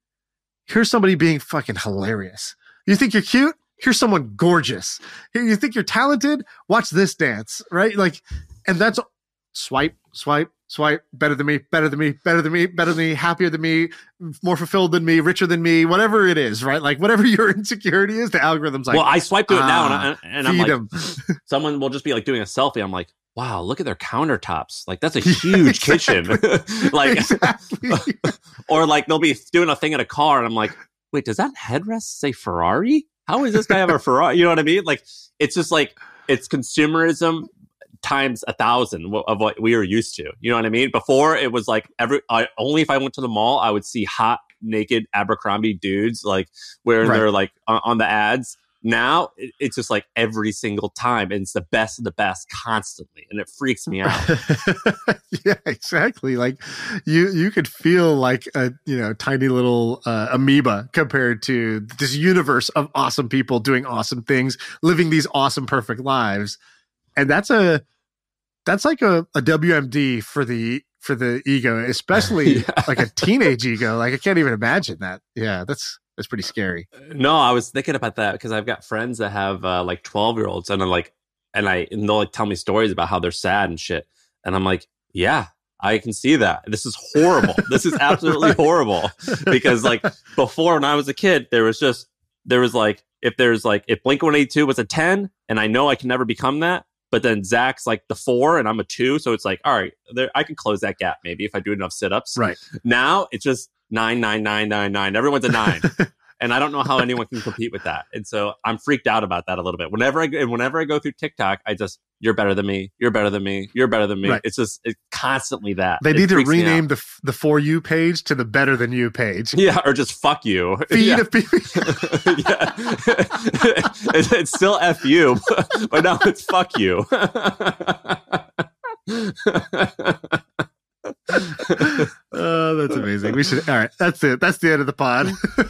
Here's somebody being fucking hilarious. You think you're cute? Here's someone gorgeous. Here, you think you're talented? Watch this dance, right? Like, and that's swipe, swipe, swipe. Better than me, better than me, better than me, better than me, happier than me, more fulfilled than me, richer than me, whatever it is, right? Like, whatever your insecurity is, the algorithm's like, well, I swipe to it ah, now, and, I, and I'm like, them. Someone will just be like doing a selfie. I'm like, wow, look at their countertops. Like, that's a huge yeah, exactly. kitchen. Like, exactly. Or like they'll be doing a thing in a car, and I'm like, wait, does that headrest say Ferrari? How does this guy have a Ferrari? You know what I mean? Like, it's just like, it's consumerism times a thousand of what we were used to. You know what I mean? Before, it was like every I, only if I went to the mall, I would see hot, naked Abercrombie dudes like wearing right. their like on, on the ads. Now it, it's just like every single time, and it's the best of the best constantly, and it freaks me out. Yeah, exactly. Like you, you could feel like a you know tiny little uh, amoeba compared to this universe of awesome people doing awesome things, living these awesome, perfect lives, and that's a that's like a, a W M D for the for the ego, especially yeah. like a teenage ego. Like I can't even imagine that. Yeah, that's. It's pretty scary. No, I was thinking about that because I've got friends that have uh, like twelve year olds, and I'm like, and I and they'll like tell me stories about how they're sad and shit, and I'm like, yeah, I can see that. This is horrible. This is absolutely horrible because like before when I was a kid, there was just there was like if there's like if Blink one eighty-two was a ten, and I know I can never become that, but then Zach's like the four, and I'm a two, so it's like all right, there I can close that gap maybe if I do enough sit ups. Right now, it's just. Nine, nine, nine, nine, nine. Everyone's a nine. And I don't know how anyone can compete with that. And so I'm freaked out about that a little bit. Whenever I and whenever I go through TikTok, I just, you're better than me. You're better than me. You're better than me. Right. It's just it's constantly that. They it need to rename the the For You page to the Better Than You page. Yeah, or just fuck you. Feed yeah. a feed. yeah. it's, it's still F you, but now it's fuck you. Oh, that's amazing. We should. All right, that's it. That's the end of the pod.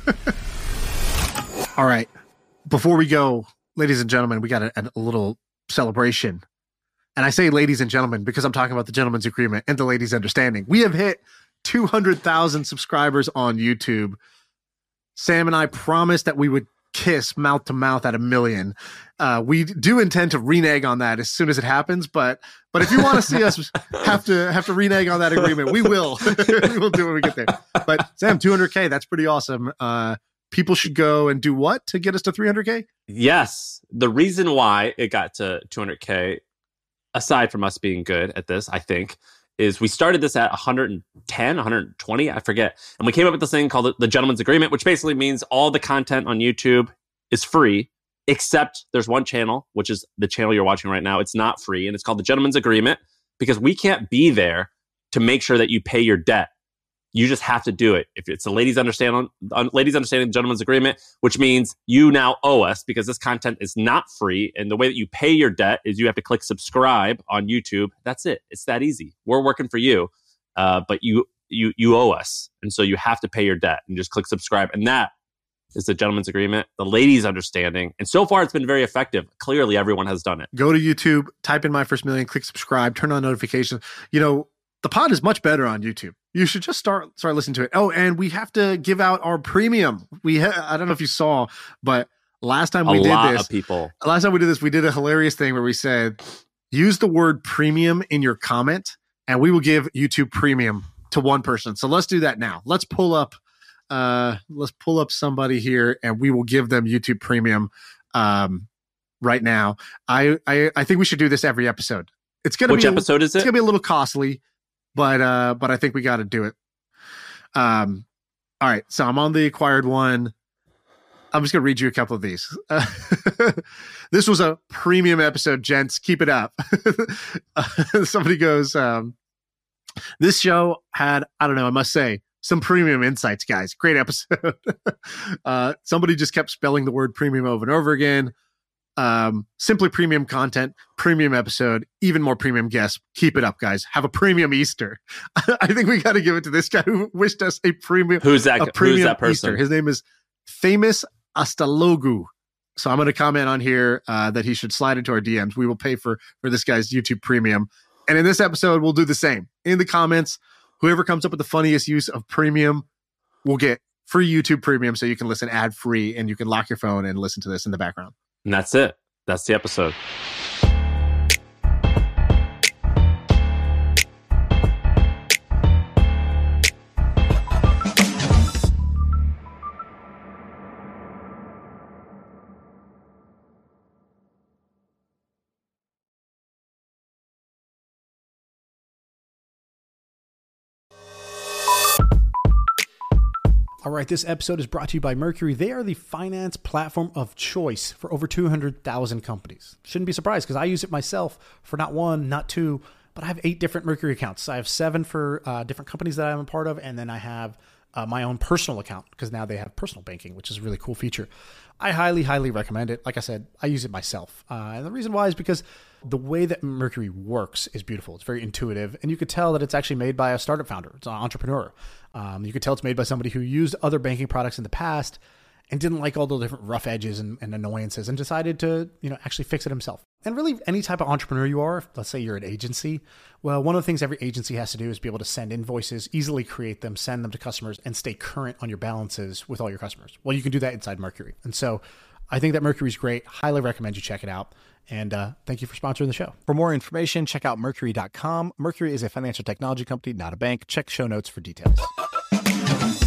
All right. Before we go, ladies and gentlemen, we got a, a little celebration. And I say ladies and gentlemen because I'm talking about the gentleman's agreement and the ladies' understanding. We have hit two hundred thousand subscribers on YouTube. Sam and I promised that we would kiss mouth to mouth at a million. Uh, we do intend to renege on that as soon as it happens, but but if you want to see us have to have to renege on that agreement, we will. We will do it when we get there. But Sam, two hundred K, that's pretty awesome. Uh, people should go and do what to get us to three hundred K? Yes. The reason why it got to two hundred K, aside from us being good at this, I think, is we started this at one hundred ten, one hundred twenty, I forget. And we came up with this thing called the Gentleman's Agreement, which basically means all the content on YouTube is free, except there's one channel, which is the channel you're watching right now. It's not free, and it's called the Gentleman's Agreement because we can't be there to make sure that you pay your debt. You just have to do it. If it's a ladies understand, uh, ladies understanding the Gentleman's Agreement, which means you now owe us because this content is not free. And the way that you pay your debt is you have to click subscribe on YouTube. That's it. It's that easy. We're working for you, uh, but you you you owe us, and so you have to pay your debt and just click subscribe. And that is the Gentleman's Agreement, the ladies understanding. And so far, it's been very effective. Clearly, everyone has done it. Go to YouTube, type in My First Million, click subscribe, turn on notifications. You know, the pod is much better on YouTube. You should just start start listening to it. Oh, and we have to give out our premium. We ha- I don't know if you saw, but last time we a did lot this, of people. Last time we did this, we did a hilarious thing where we said, use the word premium in your comment, and we will give YouTube premium to one person. So let's do that now. Let's pull up, uh, let's pull up somebody here, and we will give them YouTube premium um, right now. I, I I think we should do this every episode. It's gonna Which be episode a, is it? It's gonna be a little costly. But uh, but I think we got to do it. Um, all right. So I'm on the acquired one. I'm just gonna read you a couple of these. Uh, this was a premium episode, gents. Keep it up. uh, somebody goes, um, this show had, I don't know, I must say, some premium insights, guys. Great episode. uh, somebody just kept spelling the word premium over and over again. Um, simply premium content, premium episode, even more premium guests. Keep it up, guys. Have a premium Easter. I think we got to give it to this guy who wished us a premium. Who's that? A premium who's that person? Easter. His name is Famous Astalogu. So I'm going to comment on here uh, that he should slide into our D Ms. We will pay for for this guy's YouTube premium. And in this episode, we'll do the same. In the comments, whoever comes up with the funniest use of premium will get free YouTube premium, so you can listen ad free and you can lock your phone and listen to this in the background. And that's it. That's the episode. All right, this episode is brought to you by Mercury. They are the finance platform of choice for over two hundred thousand companies. Shouldn't be surprised because I use it myself for not one, not two, but I have eight different Mercury accounts. I have seven for uh, different companies that I'm a part of, and then I have uh, my own personal account because now they have personal banking, which is a really cool feature. I highly, highly recommend it. Like I said, I use it myself. Uh, and the reason why is because the way that Mercury works is beautiful. It's very intuitive, and you could tell that it's actually made by a startup founder. It's an entrepreneur. Um, you could tell it's made by somebody who used other banking products in the past and didn't like all the different rough edges and, and annoyances and decided to, you know, actually fix it himself. And really, any type of entrepreneur you are, let's say you're an agency, well, one of the things every agency has to do is be able to send invoices, easily create them, send them to customers, and stay current on your balances with all your customers. Well, you can do that inside Mercury. And so I think that Mercury is great. Highly recommend you check it out. And uh, thank you for sponsoring the show. For more information, check out Mercury dot com. Mercury is a financial technology company, not a bank. Check show notes for details.